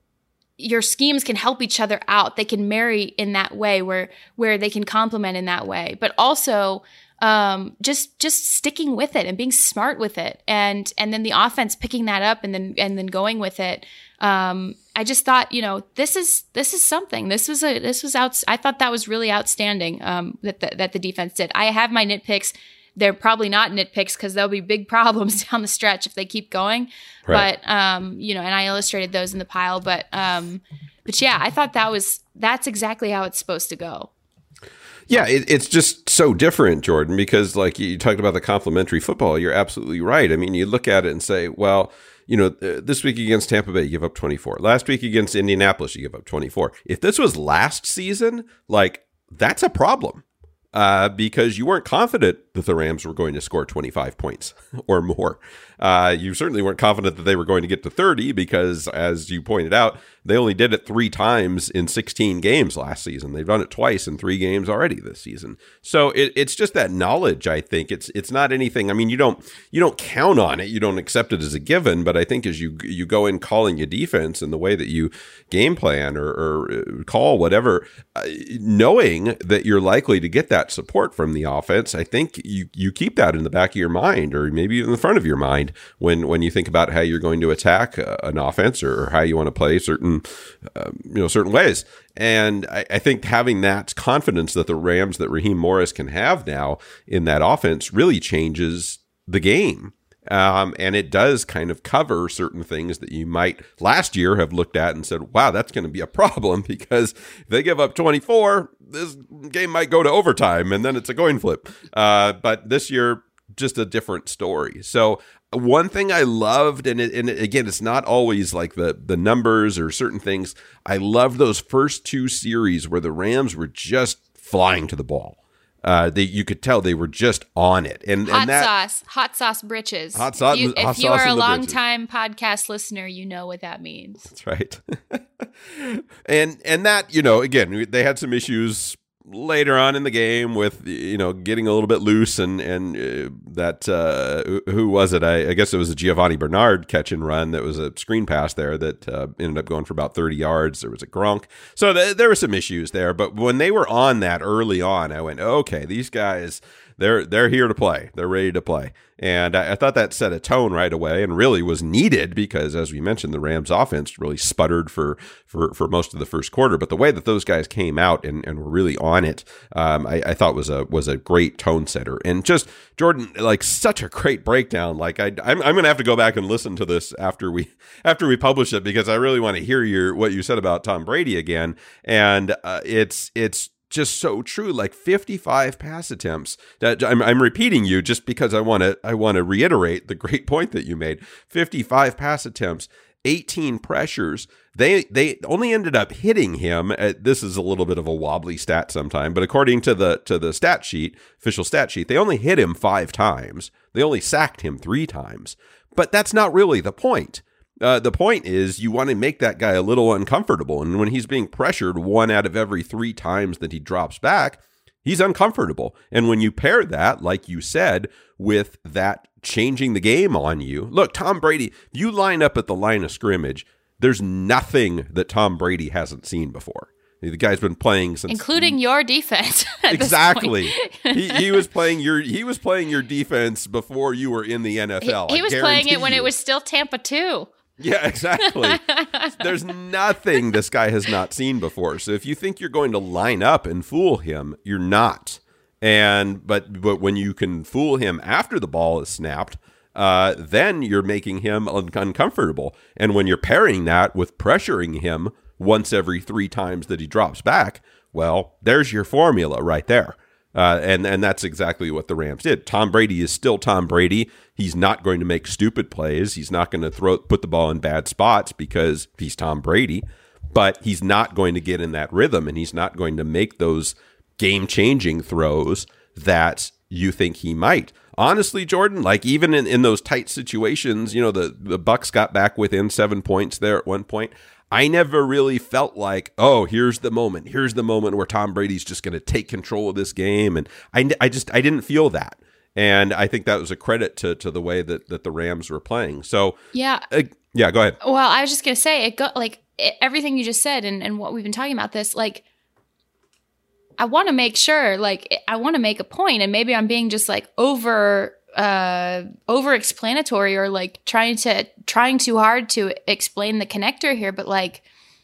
your schemes can help each other out. They can marry in that way where, where they can complement in that way, but also Um, just just sticking with it and being smart with it, and and then the offense picking that up and then and then going with it. Um, I just thought, you know, this is this is something. This was a this was out. I thought that was really outstanding. Um, that the, that the defense did. I have my nitpicks. They're probably not nitpicks because there'll be big problems down the stretch if they keep going. Right. But um, you know, and I illustrated those in the pile. But um, but yeah, I thought that was that's exactly how it's supposed to go. Yeah, it, it's just so different, Jordan, because like you talked about the complementary football, you're absolutely right. I mean, you look at it and say, well, you know, uh, this week against Tampa Bay, you give up twenty-four. Last week against Indianapolis, you give up twenty-four. If this was last season, like that's a problem uh, because you weren't confident that the Rams were going to score twenty-five points or more. Uh, you certainly weren't confident that they were going to get to thirty because, as you pointed out, they only did it three times in sixteen games last season. They've done it twice in three games already this season. So it, it's just that knowledge. I think it's it's not anything. I mean, you don't you don't count on it. You don't accept it as a given. But I think as you you go in calling your defense and the way that you game plan or, or call whatever, uh, knowing that you're likely to get that support from the offense, I think you you keep that in the back of your mind, or maybe in the front of your mind when when you think about how you're going to attack uh, an offense or, or how you want to play certain uh, you know certain ways. And I, I think having that confidence that the Rams, that Raheem Morris can have now in that offense really changes the game. Um, and it does kind of cover certain things that you might last year have looked at and said, wow, that's going to be a problem because if they give up twenty-four, this game might go to overtime and then it's a coin flip. Uh, but this year, just a different story. So one thing I loved, and, it, and it, again, it's not always like the, the numbers or certain things. I loved those first two series where the Rams were just flying to the ball. Uh, they, you could tell they were just on it. And hot and that, sauce, hot sauce britches. Hot sauce. If you, hot if you sauce are a long britches. time podcast listener, you know what that means. That's right. and and that, you know, again, they had some issues later on in the game with, you know, getting a little bit loose and and uh, that uh, who was it? I, I guess it was a Giovanni Bernard catch and run that was a screen pass there that uh, ended up going for about thirty yards. There was a Gronk, so th- there were some issues there. But when they were on that early on, I went, okay, these guys. They're they're here to play. They're ready to play. And I, I thought that set a tone right away and really was needed because, as we mentioned, the Rams offense really sputtered for for, for most of the first quarter. But the way that those guys came out and, and were really on it, um, I, I thought was a was a great tone setter. And just, Jordan, like such a great breakdown. Like I, I'm, I'm going to have to go back and listen to this after we after we publish it because I really want to hear your what you said about Tom Brady again. And uh, it's it's. just so true. Like fifty-five pass attempts. I'm, I'm repeating you just because I want to I want to reiterate the great point that you made. fifty-five pass attempts, eighteen pressures. They they only ended up hitting him. At, this is a little bit of a wobbly stat sometime, but according to the to the stat sheet, official stat sheet, they only hit him five times. They only sacked him three times. But that's not really the point. Uh, the point is you want to make that guy a little uncomfortable. And when he's being pressured one out of every three times that he drops back, he's uncomfortable. And when you pair that, like you said, with that changing the game on you, look, Tom Brady, you line up at the line of scrimmage, there's nothing that Tom Brady hasn't seen before. The guy's been playing since, including your defense. Exactly. he, he was playing your he was playing your defense before you were in the N F L. He, he was playing it when you. It was still Tampa two. Yeah, exactly. There's nothing this guy has not seen before. So if you think you're going to line up and fool him, you're not. And but but when you can fool him after the ball is snapped, uh, then you're making him un- uncomfortable. And when you're pairing that with pressuring him once every three times that he drops back, well, there's your formula right there. Uh, and, and that's exactly what the Rams did. Tom Brady is still Tom Brady. He's not going to make stupid plays. He's not going to throw put the ball in bad spots because he's Tom Brady. But he's not going to get in that rhythm, and he's not going to make those game-changing throws that you think he might. Honestly, Jordan, like even in, in those tight situations, you know, the, the Bucs got back within seven points there at one point. I never really felt like, oh, here's the moment. Here's the moment where Tom Brady's just going to take control of this game. And I, I just, I didn't feel that. And I think that was a credit to to the way that, that the Rams were playing. So, yeah. Uh, yeah, go ahead. Well, I was just going to say, it got like it, everything you just said and, and what we've been talking about this, like, I want to make sure, like, I want to make a point, and maybe I'm being just like over, uh, over explanatory or like trying to, trying too hard to explain the connector here, but like,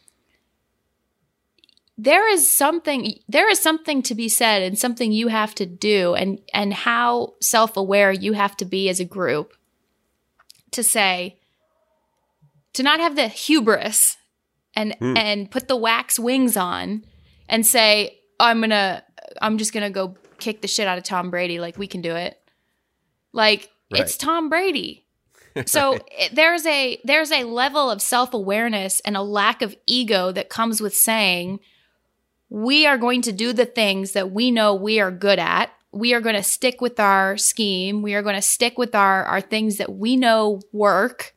there is something, there is something to be said and something you have to do, and, and how self-aware you have to be as a group to say, to not have the hubris and, mm. and put the wax wings on and say, I'm gonna, I'm just gonna go kick the shit out of Tom Brady. Like, we can do it. Like, right. It's Tom Brady. So it, there's a, there's a level of self-awareness and a lack of ego that comes with saying, we are going to do the things that we know we are good at. We are going to stick with our scheme. We are going to stick with our, our things that we know work.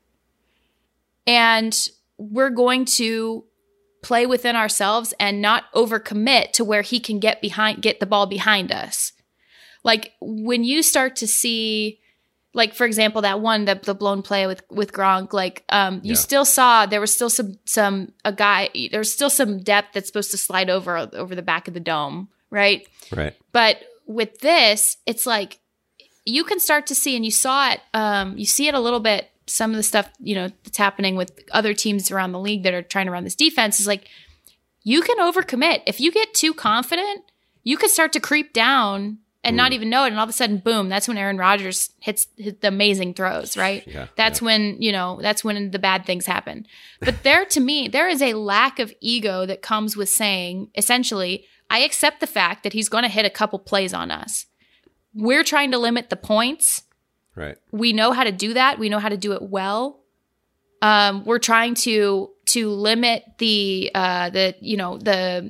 And we're going to play within ourselves and not overcommit to where he can get behind, get the ball behind us. Like, when you start to see, like, for example, that one, the, the blown play with, with Gronk, like, um, you yeah. still saw, there was still some, some, a guy, there was still some depth that's supposed to slide over, over the back of the dome. Right. Right. But with this, it's like, you can start to see, and you saw it, um, you see it a little bit, some of the stuff, you know, that's happening with other teams around the league that are trying to run this defense is like, you can overcommit. If you get too confident, you could start to creep down and mm. not even know it. And all of a sudden, boom, that's when Aaron Rodgers hits, hits the amazing throws, right? Yeah, that's yeah. when, you know, that's when the bad things happen. But there, to me, there is a lack of ego that comes with saying, essentially, I accept the fact that he's going to hit a couple plays on us. We're trying to limit the points. Right. We know how to do that. We know how to do it well. Um, we're trying to to limit the uh, the you know the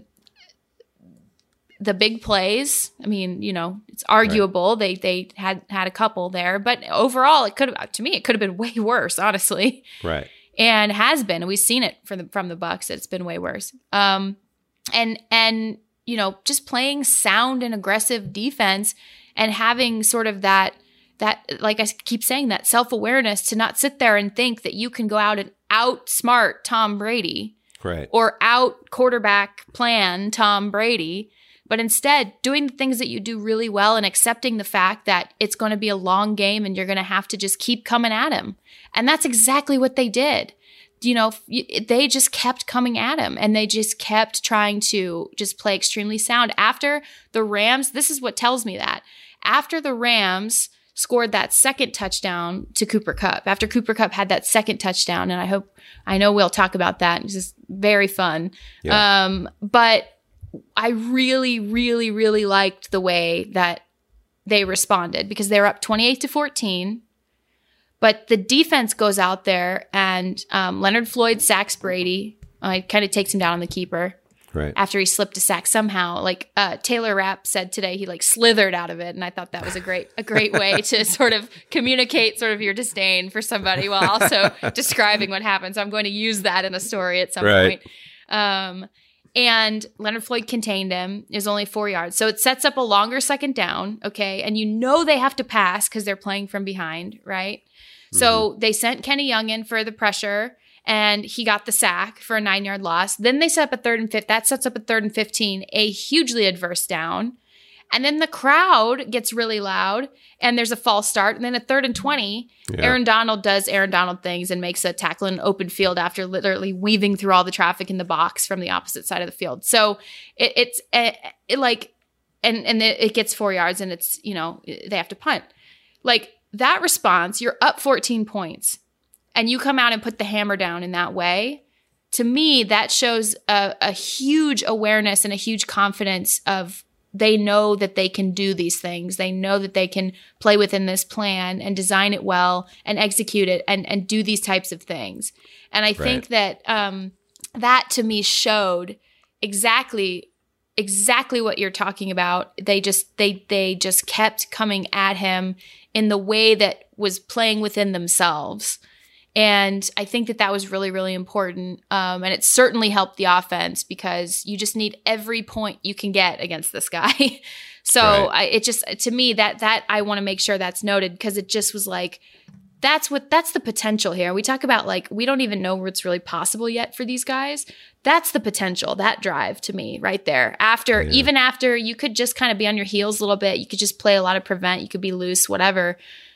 the big plays. I mean, you know, it's arguable. Right. They they had had a couple there, but overall, it could have to me it could have been way worse, honestly. Right. And has been. We've seen it from the from the Bucs. It's been way worse. Um, and and you know, just playing sound and aggressive defense and having sort of that. That, like I keep saying, that self-awareness to not sit there and think that you can go out and outsmart Tom Brady. Right. Or out quarterback plan Tom Brady, but instead doing the things that you do really well and accepting the fact that it's going to be a long game and you're going to have to just keep coming at him. And that's exactly what they did. You know, they just kept coming at him and they just kept trying to just play extremely sound. After the Rams, this is what tells me that. After the Rams scored that second touchdown to Cooper Kupp, after Cooper Kupp had that second touchdown, and I hope, I know we'll talk about that. It's just very fun. Yeah. Um, but I really, really, really liked the way that they responded because they were up twenty-eight to fourteen. But the defense goes out there and um, Leonard Floyd sacks Brady. Uh, it kind of takes him down on the keeper. Right. After he slipped a sack somehow, like uh, Taylor Rapp said today, he like slithered out of it, and I thought that was a great a great way to sort of communicate sort of your disdain for somebody while also describing what happened. So I'm going to use that in a story at some right. point. Um, and Leonard Floyd contained him. It was only four yards, so it sets up a longer second down. Okay, and you know they have to pass because they're playing from behind, right? Mm-hmm. So they sent Kenny Young in for the pressure. And he got the sack for a nine-yard loss. Then they set up a third and fifth. That sets up a third and fifteen, a hugely adverse down. And then the crowd gets really loud, and there's a false start. And then a third and twenty, yeah. Aaron Donald does Aaron Donald things and makes a tackle in an open field after literally weaving through all the traffic in the box from the opposite side of the field. So it, it's it, it like, and and it gets four yards, and it's, you know, they have to punt. Like, that response, you're up fourteen points, and you come out and put the hammer down in that way. To me, that shows a, a huge awareness and a huge confidence of they know that they can do these things. They know that they can play within this plan and design it well and execute it and, and do these types of things. And I right. think that um, that to me showed exactly exactly what you're talking about. They just they they just kept coming at him in the way that was playing within themselves. And I think that that was really, really important. Um, and it certainly helped the offense because you just need every point you can get against this guy. so right. I, it just, to me, that, that I want to make sure that's noted because it just was like, that's what, that's the potential here. We talk about like, we don't even know what's really possible yet for these guys. That's the potential, that drive to me right there. After, yeah. even after you could just kind of be on your heels a little bit, you could just play a lot of prevent, you could be loose, whatever.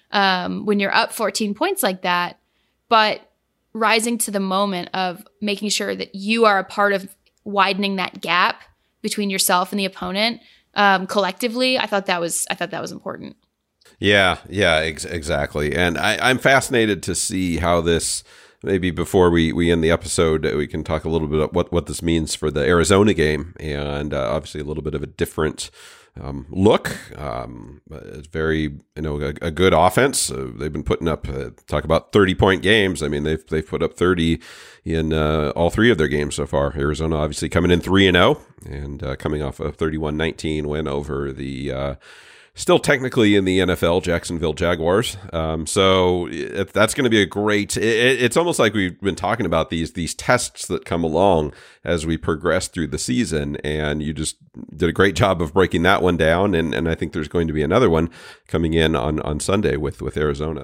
Um, when you're up fourteen points like that, but rising to the moment of making sure that you are a part of widening that gap between yourself and the opponent um, collectively, I thought that was I thought that was important. Yeah, yeah, ex- exactly. And I, I'm fascinated to see how this. Maybe before we, we end the episode, we can talk a little bit about what, what this means for the Arizona game, and uh, obviously a little bit of a different um, look. Um, it's very, you know, a, a good offense. Uh, they've been putting up, uh, talk about thirty point games. I mean, they've they've put up thirty in uh, all three of their games so far. Arizona obviously coming in three and zero, and uh, coming off a thirty-one nineteen win over the. Uh, Still technically in the N F L, Jacksonville Jaguars. Um, so it, that's going to be a great. It, it's almost like we've been talking about these these tests that come along as we progress through the season, and you just did a great job of breaking that one down. And, and I think there's going to be another one coming in on, on Sunday with with Arizona.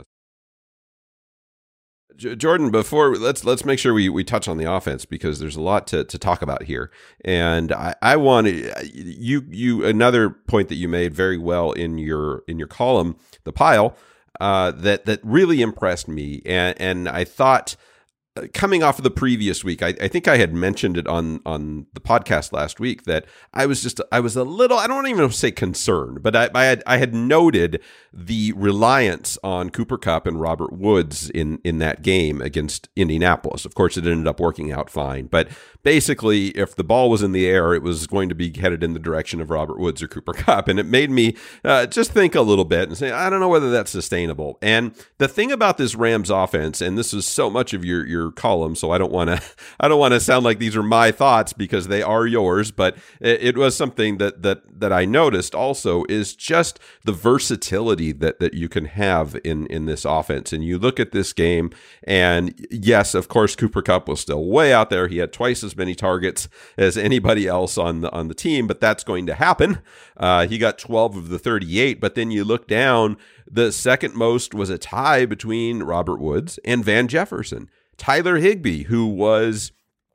Jordan, before let's let's make sure we, we touch on the offense because there's a lot to, to talk about here, and I, I want to you you another point that you made very well in your in your column, The Pile, uh, that that really impressed me, and and I thought coming off of the previous week, I, I think I had mentioned it on on the podcast last week that I was just I was a little I don't even say concerned, but I I had I had noted the reliance on Cooper Kupp and Robert Woods in in that game against Indianapolis. Of course, it ended up working out fine, but basically, if the ball was in the air, it was going to be headed in the direction of Robert Woods or Cooper Kupp, and it made me uh, just think a little bit and say I don't know whether that's sustainable. And the thing about this Rams offense, and this is so much of your your column, so I don't want to I don't want to sound like these are my thoughts because they are yours, but it, it was something that that that I noticed also is just the versatility that that you can have in in this offense. And you look at this game, and yes, of course, Cooper Kupp was still way out there. He had twice as many targets as anybody else on the on the team, but that's going to happen. Uh, he got twelve of the thirty-eight, but then you look down, the second most was a tie between Robert Woods and Van Jefferson. Tyler Higbee, who was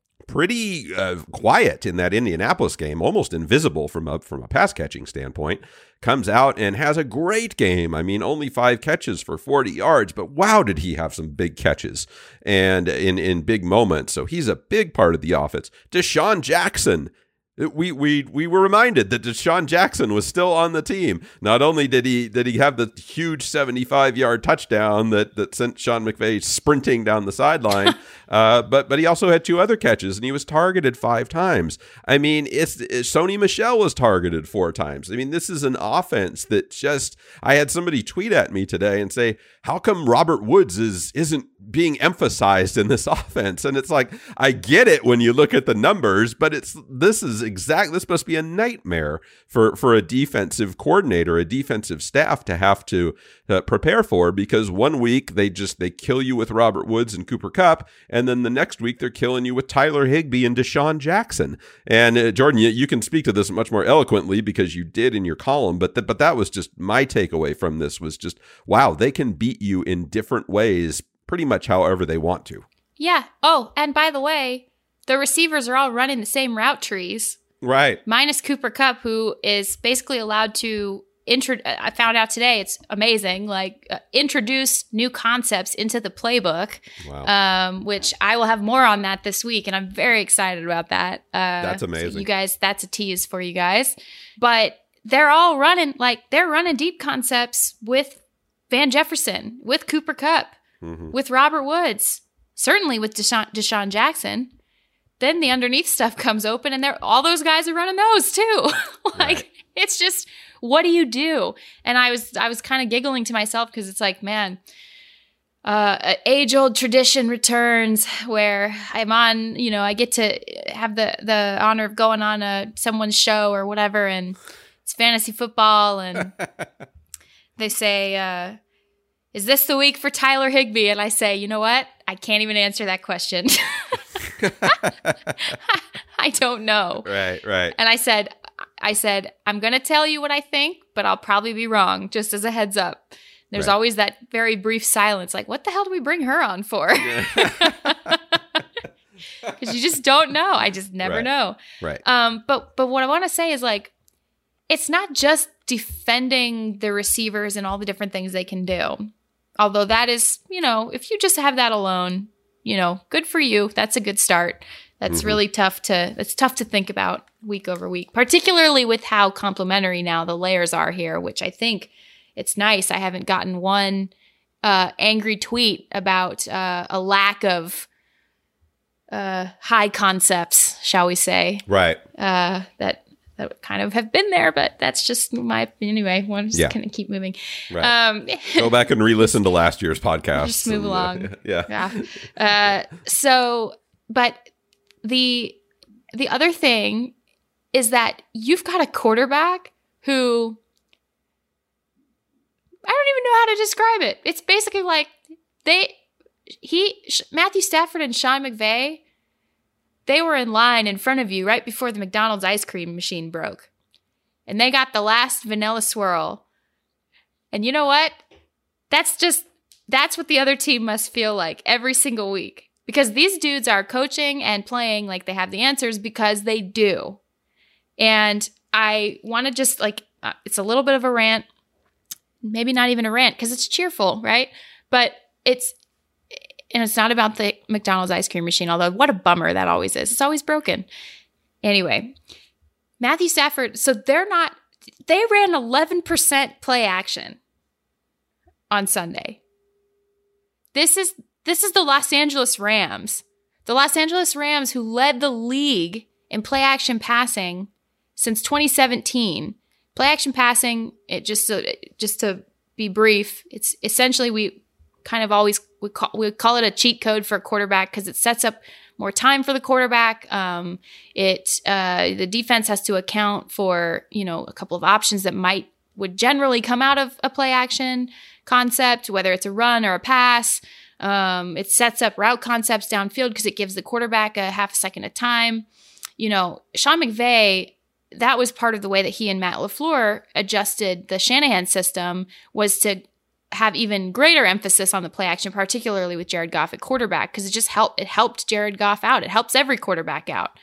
pretty uh, quiet in that Indianapolis game, almost invisible from a, from a pass catching standpoint, comes out and has a great game. I mean, only five catches for forty yards, but wow, did he have some big catches and in, in big moments. So he's a big part of the offense. Deshaun Jackson. We we we were reminded that Deshaun Jackson was still on the team. Not only did he did he have the huge seventy-five yard touchdown that, that sent Sean McVay sprinting down the sideline, uh, but but he also had two other catches and he was targeted five times. I mean, it's, it's Sony Michel was targeted four times. I mean, this is an offense that just. I had somebody tweet at me today and say, "How come Robert Woods is isn't being emphasized in this offense?" And it's like, I get it when you look at the numbers, but it's this is. Exactly. This must be a nightmare for, for a defensive coordinator, a defensive staff to have to uh, prepare for, because one week they just they kill you with Robert Woods and Cooper Kupp, and then the next week they're killing you with Tyler Higbee and Deshaun Jackson. And uh, Jordan, you, you can speak to this much more eloquently because you did in your column, but th- but that was just my takeaway from this was just, wow, they can beat you in different ways, pretty much however they want to. Yeah. Oh, and by the way, the receivers are all running the same route trees. Right. Minus Cooper Kupp, who is basically allowed to intro. I found out today, it's amazing, like uh, introduce new concepts into the playbook, wow. um, which I will have more on that this week. And I'm very excited about that. Uh, that's amazing. So you guys, that's a tease for you guys. But they're all running, like they're running deep concepts with Van Jefferson, with Cooper Kupp, mm-hmm. with Robert Woods, certainly with Deshaun, Deshaun Jackson. Then the underneath stuff comes open, and they're, all those guys are running those too. like right. It's just, what do you do? And I was I was kind of giggling to myself because it's like, man, uh, age old tradition returns where I'm on. You know, I get to have the the honor of going on a someone's show or whatever, and it's fantasy football, and they say, uh, "Is this the week for Tyler Higbee?" And I say, "You know what? I can't even answer that question." I don't know. Right, right. And I said, I said, I'm going to tell you what I think, but I'll probably be wrong, just as a heads up. There's right. always that very brief silence, like, what the hell do we bring her on for? Because you just don't know. I just never right. know. Right. Um, but but what I want to say is, like, it's not just defending the receivers and all the different things they can do. Although that is, you know, if you just have that alone, you know, good for you. That's a good start. That's mm-hmm. really tough to, it's tough to think about week over week, particularly with how complementary now the layers are here, which I think it's nice. I haven't gotten one uh, angry tweet about uh, a lack of uh, high concepts, shall we say. Right. Uh, that that kind of have been there, but that's just my opinion. Anyway, I'm just yeah. going to keep moving. Right. Um, Go back and re-listen to last year's podcast. Just move and, along. Uh, yeah. yeah. Uh, so, but the the other thing is that you've got a quarterback who, I don't even know how to describe it. It's basically like they, he, Matthew Stafford and Sean McVay, they were in line in front of you right before the McDonald's ice cream machine broke. And they got the last vanilla swirl. And you know what? That's just, that's what the other team must feel like every single week. Because these dudes are coaching and playing like they have the answers because they do. And I want to just like, uh, it's a little bit of a rant. Maybe not even a rant because it's cheerful, right? But it's, and it's not about the McDonald's ice cream machine, although what a bummer that always is. It's always broken. Anyway, Matthew Stafford, so they're not, they ran eleven percent play action on Sunday. This is this is the Los Angeles Rams. The Los Angeles Rams who led the league in play action passing since twenty seventeen. Play action passing, it just so, just to be brief, it's essentially we kind of always we call, we call it a cheat code for a quarterback because it sets up more time for the quarterback. Um, it uh, the defense has to account for, you know, a couple of options that might would generally come out of a play action concept, whether it's a run or a pass. Um, it sets up route concepts downfield because it gives the quarterback a half a second of time. You know, Sean McVay, that was part of the way that he and Matt LaFleur adjusted the Shanahan system, was to have even greater emphasis on the play action, particularly with Jared Goff at quarterback, because it just helped. It helped Jared Goff out. It helps every quarterback out.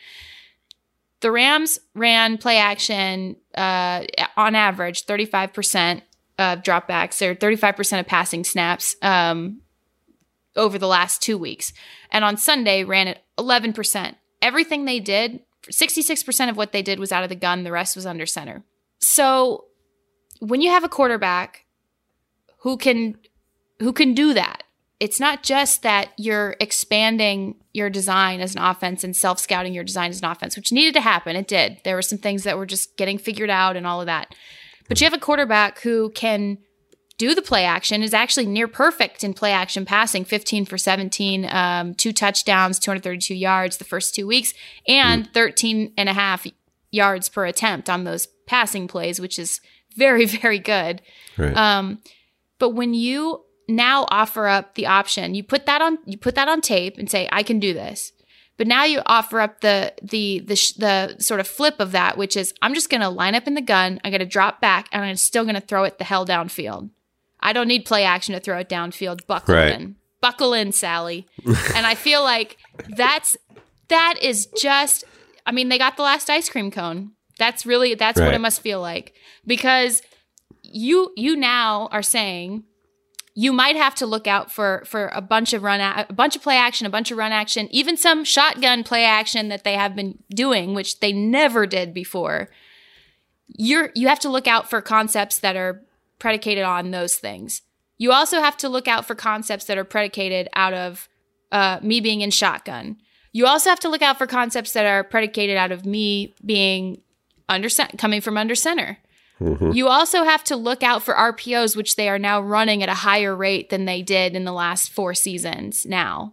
The Rams ran play action uh, on average thirty-five percent of dropbacks or thirty-five percent of passing snaps um, over the last two weeks. And on Sunday ran at eleven percent. Everything they did, sixty-six percent of what they did was out of the gun. The rest was under center. So when you have a quarterback who can who can do that, it's not just that you're expanding your design as an offense and self-scouting your design as an offense, which needed to happen. It did. There were some things that were just getting figured out and all of that. But you have a quarterback who can do the play action, is actually near perfect in play action passing, fifteen for seventeen, um, two touchdowns, two hundred thirty-two yards the first two weeks, and thirteen and a half yards per attempt on those passing plays, which is very, very good. Right. Um, but when you now offer up the option, you put that on, you put that on tape and say, I can do this. But now you offer up the the the sh- the sort of flip of that, which is I'm just going to line up in the gun, I'm going to drop back, and I'm still going to throw it the hell downfield. I don't need play action to throw it downfield. Buckle right. in. Buckle in, Sally. And I feel like that's that is just, I mean, they got the last ice cream cone. That's really, that's right. what it must feel like. Because you you now are saying you might have to look out for for a bunch of run a bunch of play action, a bunch of run action, even some shotgun play action that they have been doing, which they never did before. You're you have to look out for concepts that are predicated on those things. You also have to look out for concepts that are predicated out of uh, me being in shotgun. You also have to look out for concepts that are predicated out of me being under coming from under center. Mm-hmm. You also have to look out for R P Os, which they are now running at a higher rate than they did in the last four seasons now.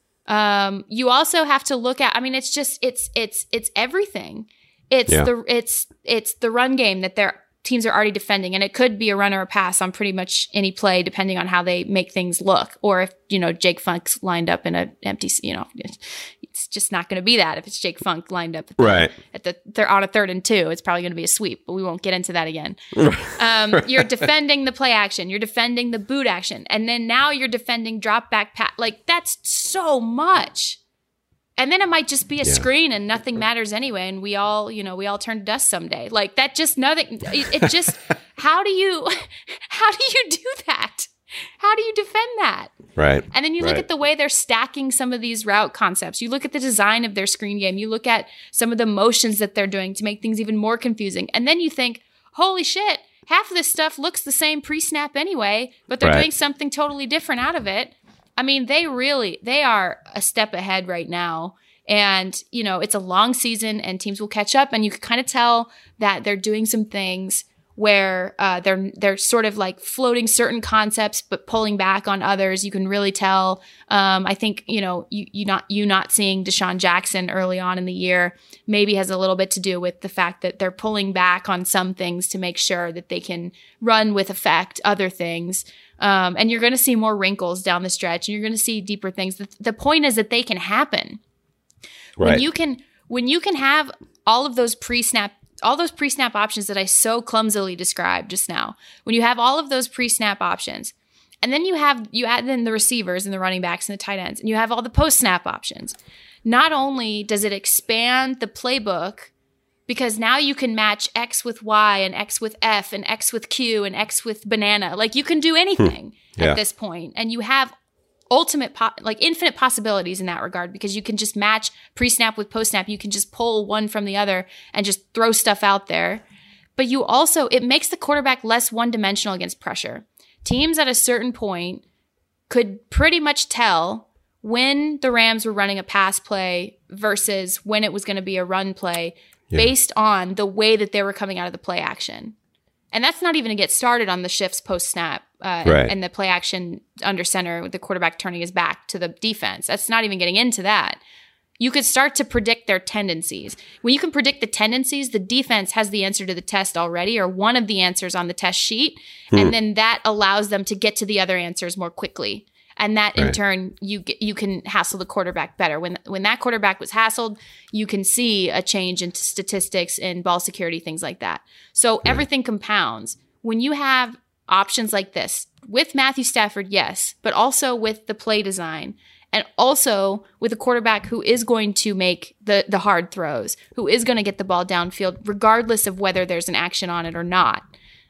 Um, you also have to look at, I mean, it's just, it's, it's, it's everything. It's yeah. the, it's, it's the run game that they're, teams are already defending, and it could be a run or a pass on pretty much any play depending on how they make things look, or if, you know, Jake Funk's lined up in an empty, you know, it's just not going to be that if it's Jake Funk lined up at the, right at the they're on a third and two, it's probably going to be a sweep, but we won't get into that again. um, you're defending the play action, you're defending the boot action, and then now you're defending drop back pass. Like, that's so much. And then it might just be a yeah. screen and nothing matters anyway. And we all, you know, we all turn to dust someday. Like, that just nothing. It, it just, how do you, how do you do that? How do you defend that? Right. And then you right. look at the way they're stacking some of these route concepts. You look at the design of their screen game. You look at some of the motions that they're doing to make things even more confusing. And then you think, holy shit, half of this stuff looks the same pre-snap anyway, but they're right. doing something totally different out of it. I mean, they really, they are a step ahead right now. And, you know, it's a long season and teams will catch up, and you can kind of tell that they're doing some things where uh, they're they're sort of like floating certain concepts but pulling back on others. You can really tell. Um, I think, you know, you, you not you not seeing Deshaun Jackson early on in the year maybe has a little bit to do with the fact that they're pulling back on some things to make sure that they can run with effect other things. Um, and you're going to see more wrinkles down the stretch, and you're going to see deeper things. The, the point is that they can happen. Right. When you can, when you can have all of those pre-snap, all those pre-snap options that I so clumsily described just now. When you have all of those pre-snap options, and then you have you add in the receivers and the running backs and the tight ends, and you have all the post-snap options. Not only does it expand the playbook, because now you can match X with Y and X with F and X with Q and X with banana. Like, you can do anything hmm. yeah. at this point. And you have ultimate, po- like infinite possibilities in that regard, because you can just match pre-snap with post-snap. You can just pull one from the other and just throw stuff out there. But you also, it makes the quarterback less one-dimensional against pressure. Teams at a certain point could pretty much tell when the Rams were running a pass play versus when it was going to be a run play. Yeah. Based on the way that they were coming out of the play action. And that's not even to get started on the shifts post-snap uh, right. and, and the play action under center with the quarterback turning his back to the defense. That's not even getting into that. You could start to predict their tendencies. When you can predict the tendencies, the defense has the answer to the test already, or one of the answers on the test sheet, hmm. and then that allows them to get to the other answers more quickly. And that in right. turn, you get, you can hassle the quarterback better. When when that quarterback was hassled, you can see a change in statistics and ball security, things like that. So right. everything compounds. When you have options like this, with Matthew Stafford, yes, but also with the play design, and also with a quarterback who is going to make the, the hard throws, who is going to get the ball downfield, regardless of whether there's an action on it or not.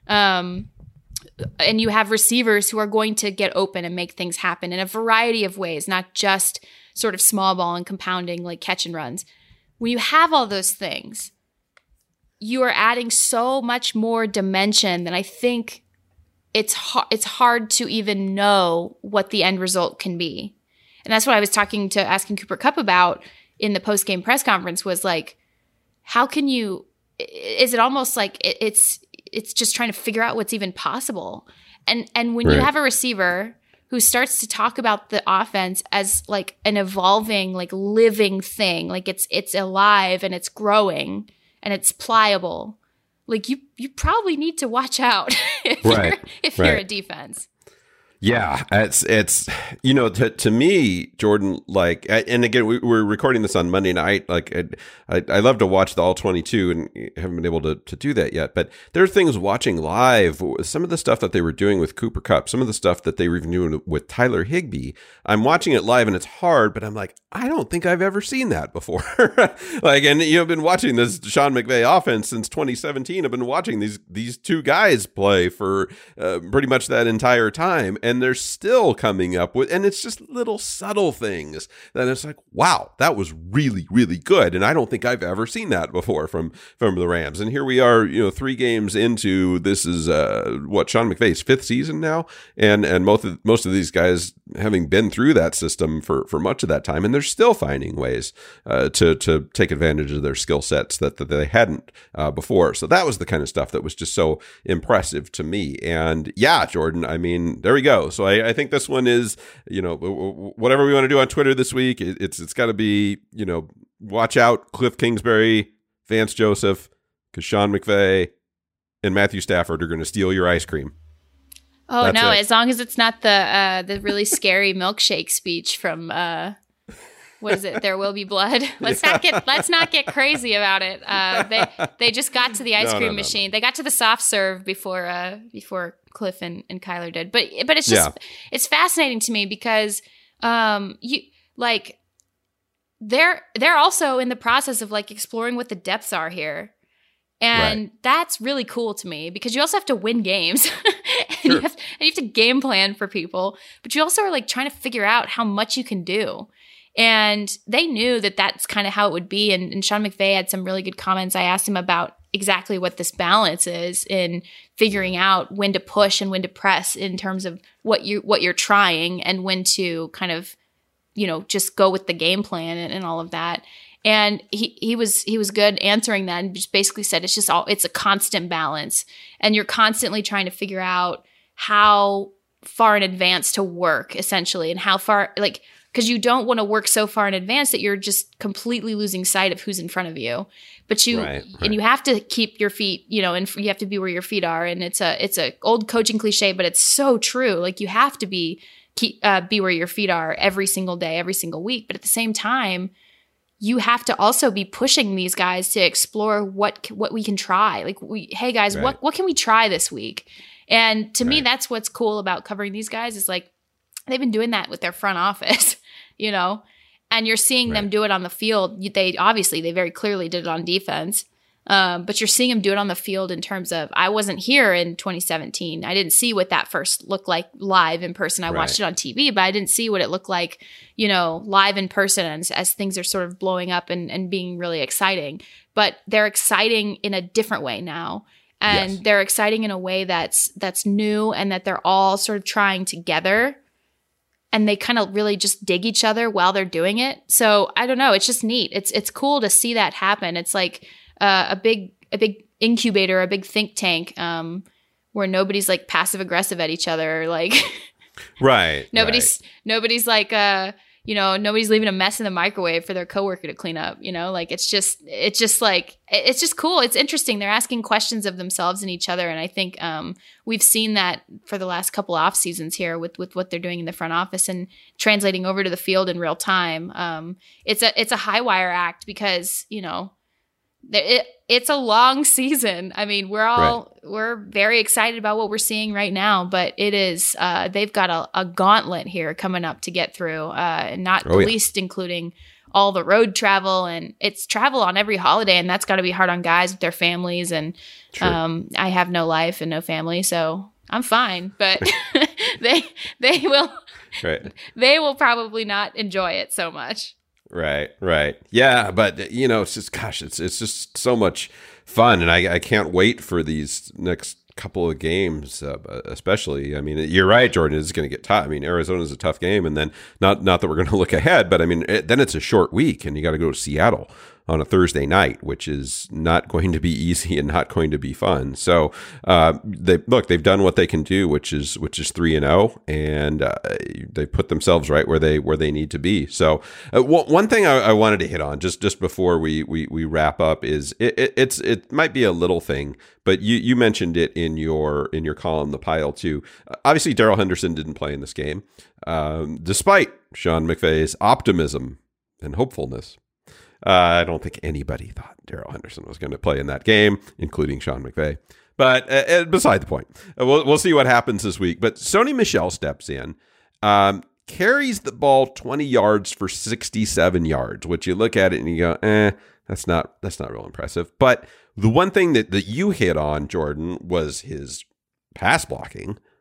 Um And you have receivers who are going to get open and make things happen in a variety of ways, not just sort of small ball and compounding like catch and runs. When you have all those things, you are adding so much more dimension that I think it's hard, it's hard to even know what the end result can be. And that's what I was talking to asking Cooper Kupp about in the post-game press conference, was like, how can you – is it almost like it, it's – it's just trying to figure out what's even possible. And and when right. you have a receiver who starts to talk about the offense as like an evolving, like living thing, like it's it's alive and it's growing and it's pliable, like you you probably need to watch out if right. you're if right. you're a defense. Yeah, it's it's you know to to me, Jordan, like, and again we, we're recording this on Monday night. Like, I I love to watch the all twenty-two, and haven't been able to to do that yet. But there are things watching live. Some of the stuff that they were doing with Cooper Kupp, some of the stuff that they were even doing with Tyler Higbee. I'm watching it live, and it's hard, but I'm like, I don't think I've ever seen that before. Like, and you know, I've been watching this Sean McVay offense since twenty seventeen. I've been watching these these two guys play for uh, pretty much that entire time. and they're still coming up with, and it's just little subtle things that it's like, wow, that was really, really good. And I don't think I've ever seen that before from, from the Rams. And here we are, you know, three games into, this is uh, what, Sean McVay's fifth season now. And, and most of, most of these guys having been through that system for, for much of that time, and they're still finding ways uh, to, to take advantage of their skill sets that, that they hadn't uh, before. So that was the kind of stuff that was just so impressive to me. And yeah, Jordan, I mean, there we go. So I, I think this one is, you know, whatever we want to do on Twitter this week, it, it's it's got to be, you know, watch out, Cliff Kingsbury, Vance Joseph, because Sean McVay and Matthew Stafford are going to steal your ice cream. Oh, That's no, it. as long as it's not the uh, the really scary milkshake speech from... Uh What is it? There will be blood. Let's yeah. not get let's not get crazy about it. Uh, they they just got to the ice no, cream no, no, machine. no. They got to the soft serve before uh, before Cliff and, and Kyler did. But but it's just yeah. it's fascinating to me because um you like they're they're also in the process of like exploring what the depths are here. And right. that's really cool to me because you also have to win games and, sure. you have, and you have to game plan for people, but you also are like trying to figure out how much you can do. And they knew that that's kind of how it would be. And, and Sean McVay had some really good comments. I asked him about exactly what this balance is in figuring out when to push and when to press in terms of what you what you're trying and when to kind of, you know, just go with the game plan and, and all of that. And he, he was he was good answering that and just basically said it's just all it's a constant balance. And you're constantly trying to figure out how far in advance to work, essentially, and how far like because you don't want to work so far in advance that you're just completely losing sight of who's in front of you. But you right, right. and you have to keep your feet, you know, and you have to be where your feet are. And it's a it's a old coaching cliche, but it's so true. Like you have to be keep, uh, be where your feet are every single day, every single week. But at the same time, you have to also be pushing these guys to explore what what we can try. Like, we, hey guys, right. what what can we try this week? And to right. me, that's what's cool about covering these guys is like they've been doing that with their front office. You know, and you're seeing right. them do it on the field. They obviously, they very clearly did it on defense, um, but you're seeing them do it on the field in terms of, I wasn't here in twenty seventeen. I didn't see what that first looked like live in person. I right. watched it on T V, but I didn't see what it looked like, you know, live in person as, as things are sort of blowing up and, and being really exciting. But they're exciting in a different way now. And yes. they're exciting in a way that's that's new and that they're all sort of trying together. And they kind of really just dig each other while they're doing it. So I don't know. It's just neat. It's it's cool to see that happen. It's like uh, a big a big incubator, a big think tank, um, where nobody's like passive aggressive at each other. Like right. nobody's right. nobody's like uh you know nobody's leaving a mess in the microwave for their coworker to clean up. You know, like it's just it's just like it's just cool. It's interesting. They're asking questions of themselves and each other, and I think um, we've seen that for the last couple off seasons here with with what they're doing in the front office and translating over to the field in real time. Um, it's a it's a high wire act because you know it, it's a long season. I mean, we're all right. we're very excited about what we're seeing right now, but it is uh, they've got a, a gauntlet here coming up to get through, uh, not oh, the yeah. least including all the road travel, and it's travel on every holiday, and that's got to be hard on guys with their families. And um, I have no life and no family, so I'm fine. But they they will right. they will probably not enjoy it so much. Right, right. Yeah, but, you know, it's just, gosh, it's it's just so much fun. And I, I can't wait for these next couple of games, uh, especially. I mean, you're right, Jordan, it's going to get tough. I mean, Arizona's a tough game. And then not not that we're going to look ahead, but I mean, it, then it's a short week and you got to go to Seattle on a Thursday night, which is not going to be easy and not going to be fun. So uh, they look, they've done what they can do, which is which is three and zero, and uh, they put themselves right where they where they need to be. So uh, w- one thing I, I wanted to hit on just just before we we, we wrap up is it, it, it's it might be a little thing, but you you mentioned it in your in your column, The Pile, too. Uh, obviously, Darrell Henderson didn't play in this game, um, despite Sean McVay's optimism and hopefulness. Uh, I don't think anybody thought Darrell Henderson was going to play in that game, including Sean McVay. But uh, beside the point, uh, we'll we'll see what happens this week. But Sony Michel steps in, um, carries the ball twenty yards for sixty-seven yards, which you look at it and you go, eh, that's not that's not real impressive. But the one thing that, that you hit on, Jordan, was his pass blocking.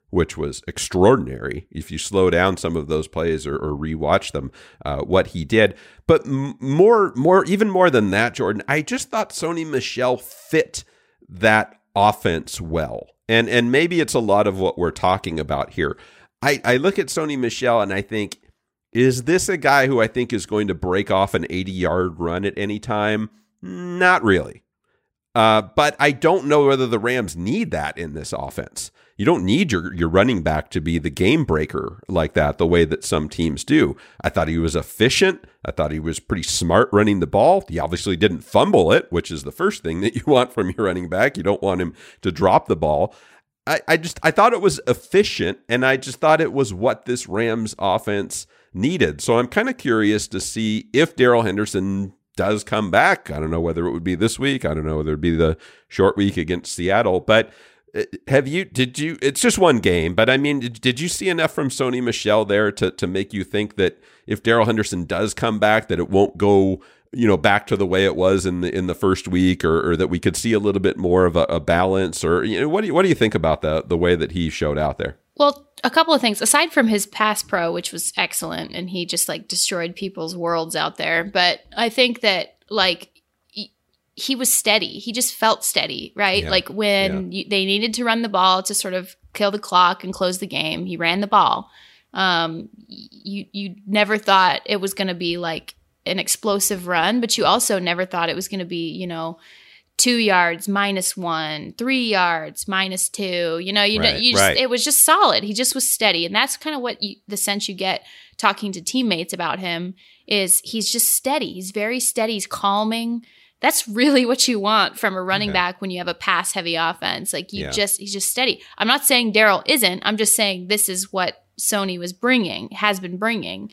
which was extraordinary if you slow down some of those plays or, or rewatch them, uh, what he did. But m- more, more, even more than that, Jordan, I just thought Sony Michel fit that offense well. And and maybe it's a lot of what we're talking about here. I, I look at Sony Michel and I think, is this a guy who I think is going to break off an eighty-yard run at any time? Not really. Uh, but I don't know whether the Rams need that in this offense. You don't need your, your running back to be the game breaker like that, the way that some teams do. I thought he was efficient. I thought he was pretty smart running the ball. He obviously didn't fumble it, which is the first thing that you want from your running back. You don't want him to drop the ball. I, I just I thought it was efficient, and I just thought it was what this Rams offense needed. So I'm kind of curious to see if Darrell Henderson does come back. I don't know whether it would be this week. I don't know whether it'd be the short week against Seattle. But have you, did you, it's just one game, but I mean, did, did you see enough from Sony Michel there to, to make you think that if Darrell Henderson does come back, that it won't go, you know, back to the way it was in the, in the first week, or, or that we could see a little bit more of a, a balance, or, you know, what do you, what do you think about the, the way that he showed out there? Well, a couple of things aside from his pass pro, which was excellent, and he just like destroyed people's worlds out there. But I think that like he, he was steady. He just felt steady, right? Yeah. Like when yeah. you, they needed to run the ball to sort of kill the clock and close the game, he ran the ball. Um, you you never thought it was going to be like an explosive run, but you also never thought it was going to be, you know, two yards minus one, three yards minus two. You know, you right, know, you just, right. it was just solid. He just was steady, and that's kind of what you, the sense you get talking to teammates about him is he's just steady. He's very steady. He's calming. That's really what you want from a running okay. back when you have a pass heavy offense. Like you yeah. just, he's just steady. I'm not saying Darrell isn't. I'm just saying this is what Sony was bringing, has been bringing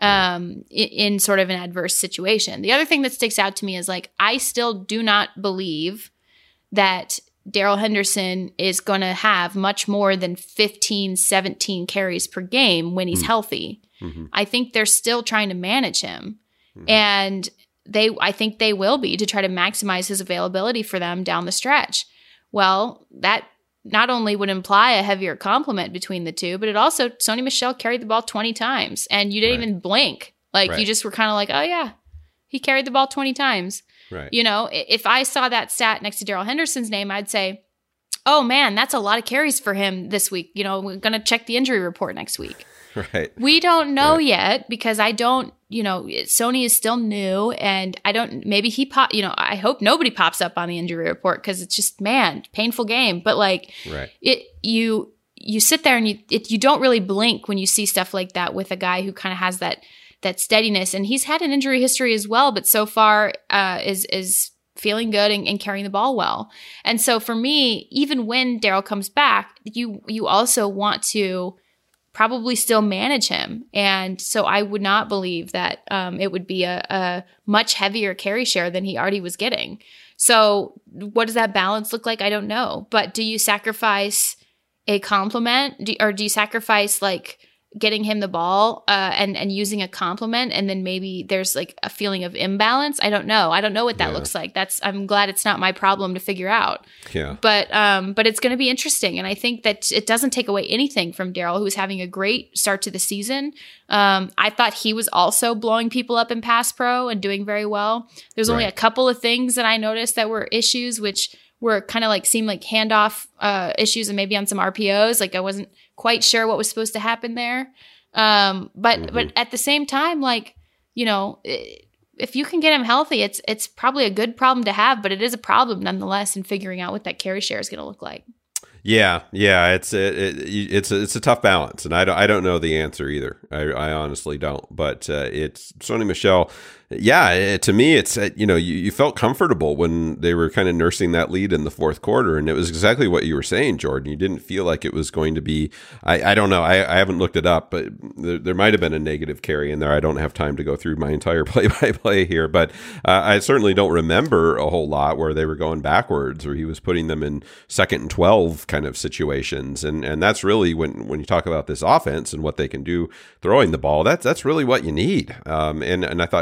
um, in, in sort of an adverse situation. The other thing that sticks out to me is like, I still do not believe that Darrell Henderson is going to have much more than fifteen, seventeen carries per game when he's mm. healthy. Mm-hmm. I think they're still trying to manage him. Mm-hmm. And they, I think they will be to try to maximize his availability for them down the stretch. Well, that not only would imply a heavier complement between the two, but it also, Sony Michel carried the ball twenty times and you didn't right. even blink. Like right. you just were kind of like, oh yeah, he carried the ball twenty times. Right. You know, if I saw that stat next to Darrell Henderson's name, I'd say, oh man, that's a lot of carries for him this week. You know, we're going to check the injury report next week. Right. We don't know right. yet because I don't, you know, Sony is still new and I don't, maybe he pop, you know, I hope nobody pops up on the injury report because it's just, man, painful game. But like right. it, you, you sit there and you, it, you don't really blink when you see stuff like that with a guy who kind of has that, that steadiness. And he's had an injury history as well, but so far uh, is, is feeling good and, and carrying the ball well. And so for me, even when Darrell comes back, you, you also want to probably still manage him. And so I would not believe that um, it would be a, a much heavier carry share than he already was getting. So what does that balance look like? I don't know. But do you sacrifice a compliment do, or do you sacrifice like getting him the ball uh, and, and using a compliment and then maybe there's like a feeling of imbalance? I don't know. I don't know what that yeah. looks like. That's I'm glad it's not my problem to figure out. Yeah. But um, but it's going to be interesting. And I think that it doesn't take away anything from Darrell, who's having a great start to the season. Um, I thought he was also blowing people up in pass pro and doing very well. There's only right. a couple of things that I noticed that were issues, which were kind of like seemed like handoff uh, issues and maybe on some R P Os. Like I wasn't quite sure what was supposed to happen there. Um, but mm-hmm. but at the same time, like, you know, if you can get him healthy, it's it's probably a good problem to have, but it is a problem nonetheless in figuring out what that carry share is going to look like. Yeah, yeah, it's it, it, it's a, it's a tough balance, and I don't I don't know the answer either. I, I honestly don't. But uh, it's Sony Michel. Yeah, it, to me, it's uh, you know you, you felt comfortable when they were kind of nursing that lead in the fourth quarter, and it was exactly what you were saying, Jordan. You didn't feel like it was going to be. I, I don't know. I, I haven't looked it up, but there, there might have been a negative carry in there. I don't have time to go through my entire play by play here, but uh, I certainly don't remember a whole lot where they were going backwards or he was putting them in second and twelve kind of situations, and and that's really when when you talk about this offense and what they can do throwing the ball. That's that's really what you need. Um, and and I thought he just did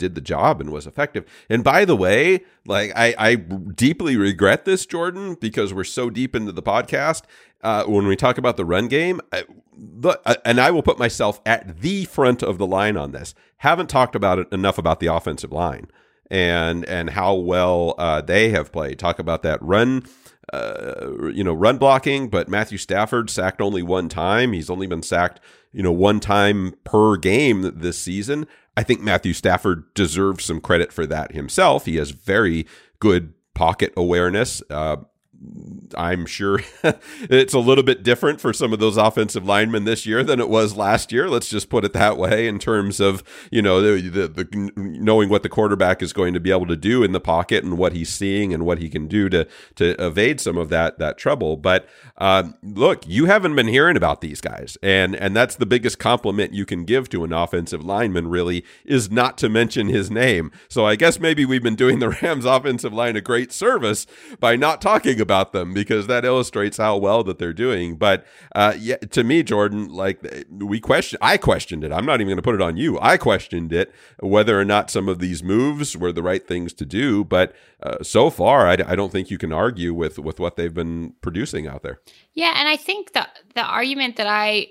did the job and was effective. And by the way, like I, I deeply regret this, Jordan, because we're so deep into the podcast. Uh, when we talk about the run game, I, the, and I will put myself at the front of the line on this, haven't talked about it enough about the offensive line and and how well uh, they have played. Talk about that run, uh, you know, run blocking. But Matthew Stafford sacked only one time. He's only been sacked, you know, one time per game this season. I think Matthew Stafford deserves some credit for that himself. He has very good pocket awareness. Uh, I'm sure it's a little bit different for some of those offensive linemen this year than it was last year. Let's just put it that way in terms of, you know, the, the, the knowing what the quarterback is going to be able to do in the pocket and what he's seeing and what he can do to to evade some of that that trouble. But um, look, you haven't been hearing about these guys, and and that's the biggest compliment you can give to an offensive lineman, really, is not to mention his name. So I guess maybe we've been doing the Rams offensive line a great service by not talking about about them, because that illustrates how well that they're doing. But uh, yeah, to me, Jordan, like we question, I questioned it. I'm not even going to put it on you. I questioned it, whether or not some of these moves were the right things to do. But uh, so far, I, I don't think you can argue with with what they've been producing out there. Yeah, and I think the the argument that I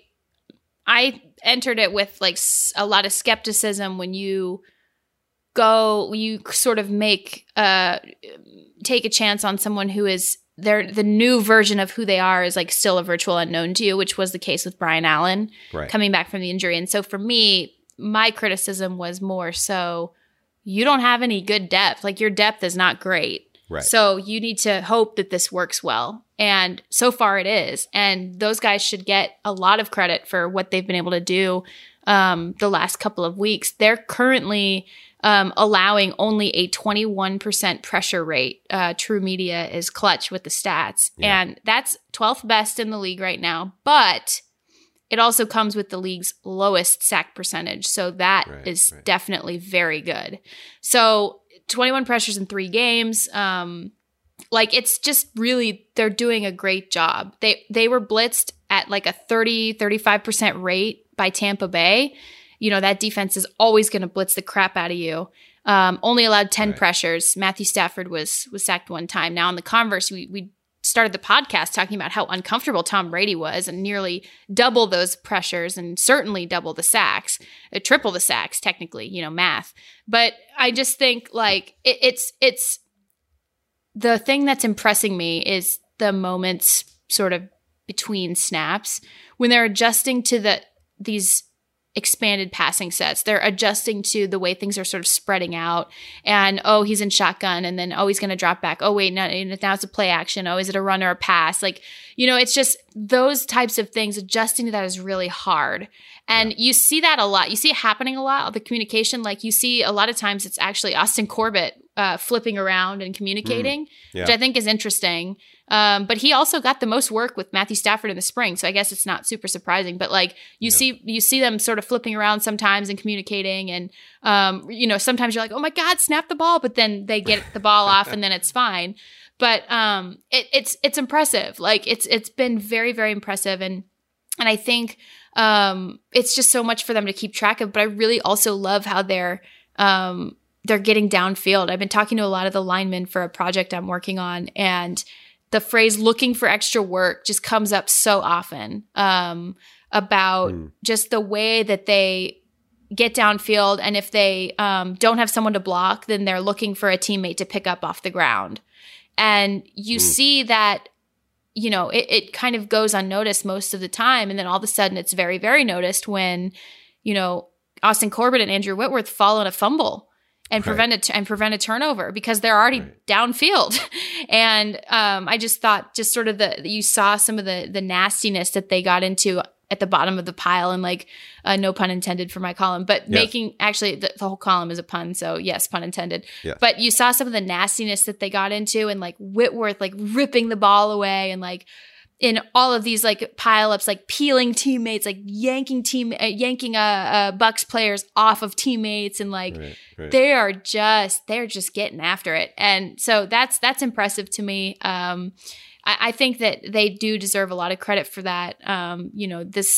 I entered it with like a lot of skepticism when you go, you sort of make uh take a chance on someone who is they're the new version of who they are is like still a virtual unknown to you, which was the case with Brian Allen right. coming back from the injury. And so for me, my criticism was more so you don't have any good depth. Like your depth is not great. Right. So you need to hope that this works well. And so far it is. And those guys should get a lot of credit for what they've been able to do um, the last couple of weeks. They're currently Um, allowing only a twenty-one percent pressure rate. Uh, True Media is clutch with the stats. Yeah. And that's twelfth best in the league right now. But it also comes with the league's lowest sack percentage. So that right, is right. definitely very good. So twenty-one pressures in three games. Um, like it's just really, they're doing a great job. They, they were blitzed at like a thirty, thirty-five percent rate by Tampa Bay. You know, that defense is always going to blitz the crap out of you. Um, only allowed ten right. pressures. Matthew Stafford was was sacked one time. Now, on the converse, we we started the podcast talking about how uncomfortable Tom Brady was and nearly double those pressures and certainly double the sacks, uh, triple the sacks, technically, you know, math. But I just think like it, it's it's the thing that's impressing me is the moments sort of between snaps when they're adjusting to the these expanded passing sets. They're adjusting to the way things are sort of spreading out and, oh, he's in shotgun and then, oh, he's going to drop back. Oh, wait, now, now it's a play action. Oh, is it a run or a pass? Like, you know, it's just those types of things. Adjusting to that is really hard. And yeah. you see that a lot. You see it happening a lot, the communication. Like you see a lot of times it's actually Austin Corbett uh, flipping around and communicating, mm. yeah. which I think is interesting. Um, but he also got the most work with Matthew Stafford in the spring. So I guess it's not super surprising, but like you yeah. see, you see them sort of flipping around sometimes and communicating. And, um, you know, sometimes you're like, oh my God, snap the ball, but then they get the ball off and then it's fine. But, um, it, it's, it's impressive. Like it's, it's been very, very impressive. And, and I think, um, it's just so much for them to keep track of, but I really also love how they're, um, they're getting downfield. I've been talking to a lot of the linemen for a project I'm working on, and the phrase looking for extra work just comes up so often um, about mm. just the way that they get downfield. And if they um, don't have someone to block, then they're looking for a teammate to pick up off the ground. And you mm. see that, you know, it, it kind of goes unnoticed most of the time. And then all of a sudden it's very, very noticed when, you know, Austin Corbett and Andrew Whitworth fall on a fumble and right. prevent a t- and prevent a turnover because they're already right. downfield. And um, I just thought just sort of the, you saw some of the, the nastiness that they got into at the bottom of the pile, and like uh, no pun intended for my column, but yes. making actually the, the whole column is a pun. So yes, pun intended, yes. But you saw some of the nastiness that they got into, and like Whitworth, like ripping the ball away, and like in all of these like pileups, like peeling teammates, like yanking team, uh, yanking uh, uh Bucks players off of teammates, and like right, right. they are just they're just getting after it, and so that's that's impressive to me. Um, I, I think that they do deserve a lot of credit for that. Um, you know, this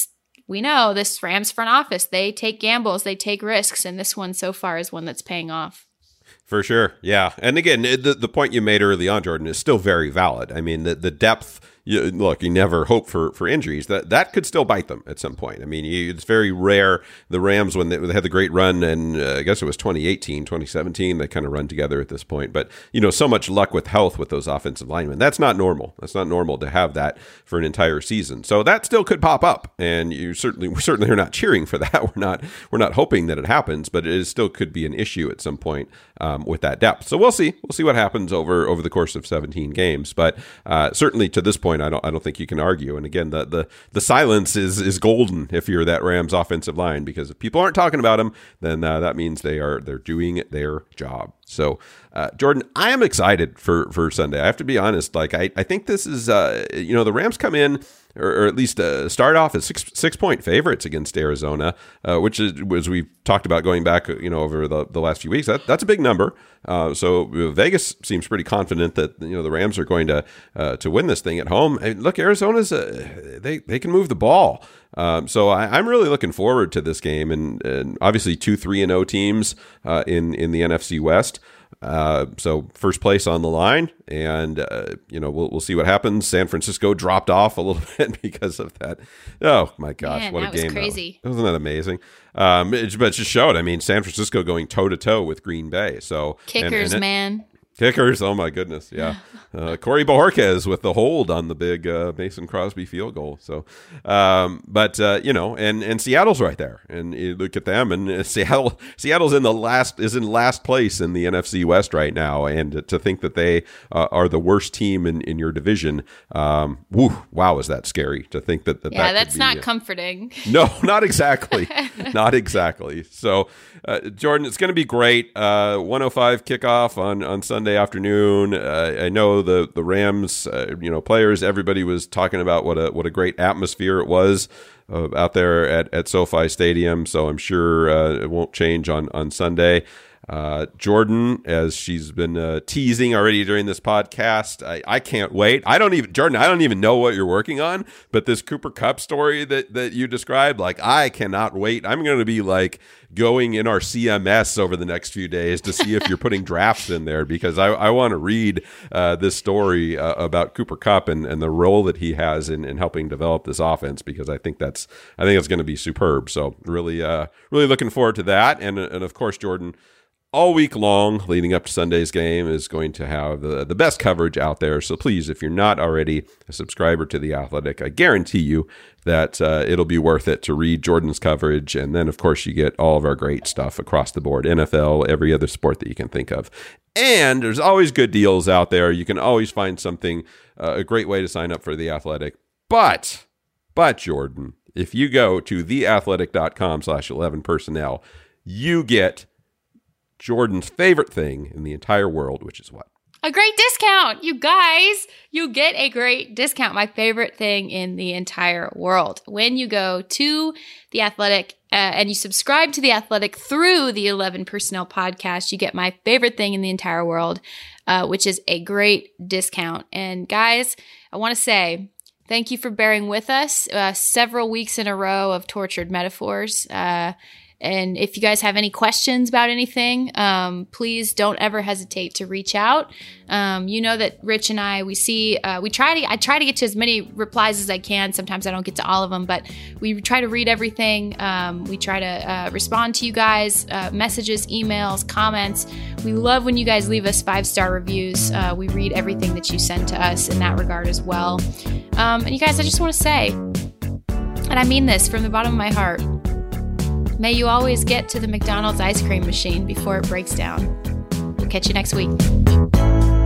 we know this Rams front office, they take gambles, they take risks, and this one so far is one that's paying off. For sure. Yeah. And again, the, the point you made early on, Jordan, is still very valid. I mean, the, the depth, you, look, you never hope for, for injuries. That that could still bite them at some point. I mean, you, it's very rare. The Rams, when they, they had the great run, and uh, I guess it was twenty eighteen, twenty seventeen, they kind of run together at this point. But, you know, so much luck with health with those offensive linemen. That's not normal. That's not normal to have that for an entire season. So that still could pop up. And you certainly, we certainly are not cheering for that. We're not, we're not hoping that it happens, but it is, still could be an issue at some point um, with that depth. So we'll see. We'll see what happens over, over the course of seventeen games. But uh, certainly to this point, I don't, I don't think you can argue. And again, the, the, the silence is, is golden if you're that Rams offensive line, because if people aren't talking about them, then uh, that means they are, they're doing their job. So, uh, Jordan, I am excited for, for Sunday. I have to be honest. Like, I, I think this is, uh, you know, the Rams come in, or, or at least uh, start off as six, six point favorites against Arizona, uh, which is, as we've talked about going back, you know, over the, the last few weeks. That, that's a big number. Uh, so Vegas seems pretty confident that, you know, the Rams are going to uh, to win this thing at home. And look, Arizona's uh, they they can move the ball. Um, so I, I'm really looking forward to this game, and, and obviously two three and zero teams uh, in in the N F C West. Uh, so first place on the line, and uh, you know we'll we'll see what happens. San Francisco dropped off a little bit because of that. Oh my gosh, Man, what that a game! Was crazy. That was. Wasn't that amazing? Um, it, but it just showed. I mean, San Francisco going toe to toe with Green Bay. So kickers, and, and it, man. Kickers, oh my goodness, yeah. Uh, Corey Bojorquez with the hold on the big uh, Mason Crosby field goal. So, um, but uh, you know, and, and Seattle's right there, and you look at them, and uh, Seattle, Seattle's in the last is in last place in the N F C West right now, and to think that they uh, are the worst team in, in your division, um, woo, wow, is that scary to think that, that yeah, that that's be, not uh, comforting. No, not exactly, not exactly. So, uh, Jordan, it's going to be great. Uh, one oh five kickoff on on Sunday afternoon. Uh, I know the the Rams, uh, you know, players. Everybody was talking about what a what a great atmosphere it was uh, out there at, at SoFi Stadium. So I'm sure uh, it won't change on on Sunday. Uh, Jordan, as she's been uh, teasing already during this podcast, I, I can't wait. I don't even, Jordan, I don't even know what you're working on, but this Cooper Kupp story that, that you described, like, I cannot wait. I'm going to be like going in our C M S over the next few days to see if you're putting drafts in there, because I, I want to read uh, this story uh, about Cooper Kupp and, and the role that he has in, in helping develop this offense, because I think that's, I think it's going to be superb. So really, uh, really looking forward to that. And, and of course, Jordan, all week long leading up to Sunday's game is going to have the, the best coverage out there. So please, if you're not already a subscriber to The Athletic, I guarantee you that uh, it'll be worth it to read Jordan's coverage. And then, of course, you get all of our great stuff across the board, N F L, every other sport that you can think of. And there's always good deals out there. You can always find something, uh, a great way to sign up for The Athletic. But, but Jordan, if you go to theathletic.com slash 11 personnel, you get Jordan's favorite thing in the entire world, which is what? A great discount. You guys, you get a great discount. My favorite thing in the entire world. When you go to The Athletic uh, and you subscribe to The Athletic through the eleven Personnel podcast, you get my favorite thing in the entire world, uh, which is a great discount. And guys, I want to say thank you for bearing with us uh, several weeks in a row of tortured metaphors. Uh, And if you guys have any questions about anything, um, please don't ever hesitate to reach out. Um, you know that Rich and I, we see, uh, we try to, I try to get to as many replies as I can. Sometimes I don't get to all of them, but we try to read everything. Um, we try to uh, respond to you guys, uh, messages, emails, comments. We love when you guys leave us five-star reviews. Uh, we read everything that you send to us in that regard as well. Um, and you guys, I just want to say, and I mean this from the bottom of my heart, may you always get to the McDonald's ice cream machine before it breaks down. We'll catch you next week.